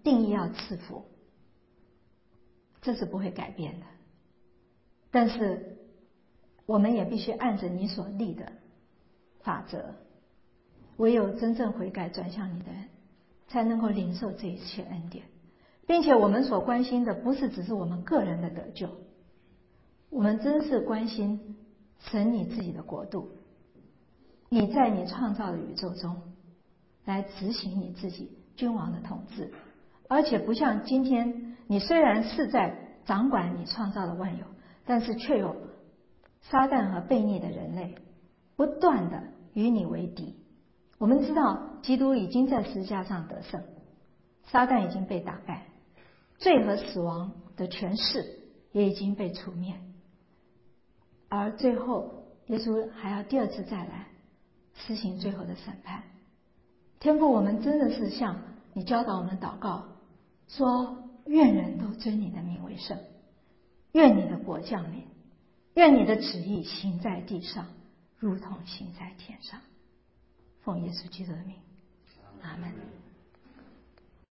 定义要赐福，这是不会改变的。但是我们也必须按着你所立的法则，唯有真正悔改转向你的人，才能够领受这一切恩典。并且我们所关心的不是只是我们个人的得救，我们真是关心神你自己的国度，你在你创造的宇宙中来执行你自己君王的统治。而且不像今天，你虽然是在掌管你创造的万有，但是却有撒旦和悖逆的人类不断的与你为敌。我们知道基督已经在十字架上得胜，撒旦已经被打败，罪和死亡的权势也已经被除灭，而最后耶稣还要第二次再来施行最后的审判。天父，我们真的是像你教导我们祷告说，愿人都尊你的名为圣，愿你的国降临，愿你的旨意行在地上如同行在天上。奉耶稣基督的名，阿们。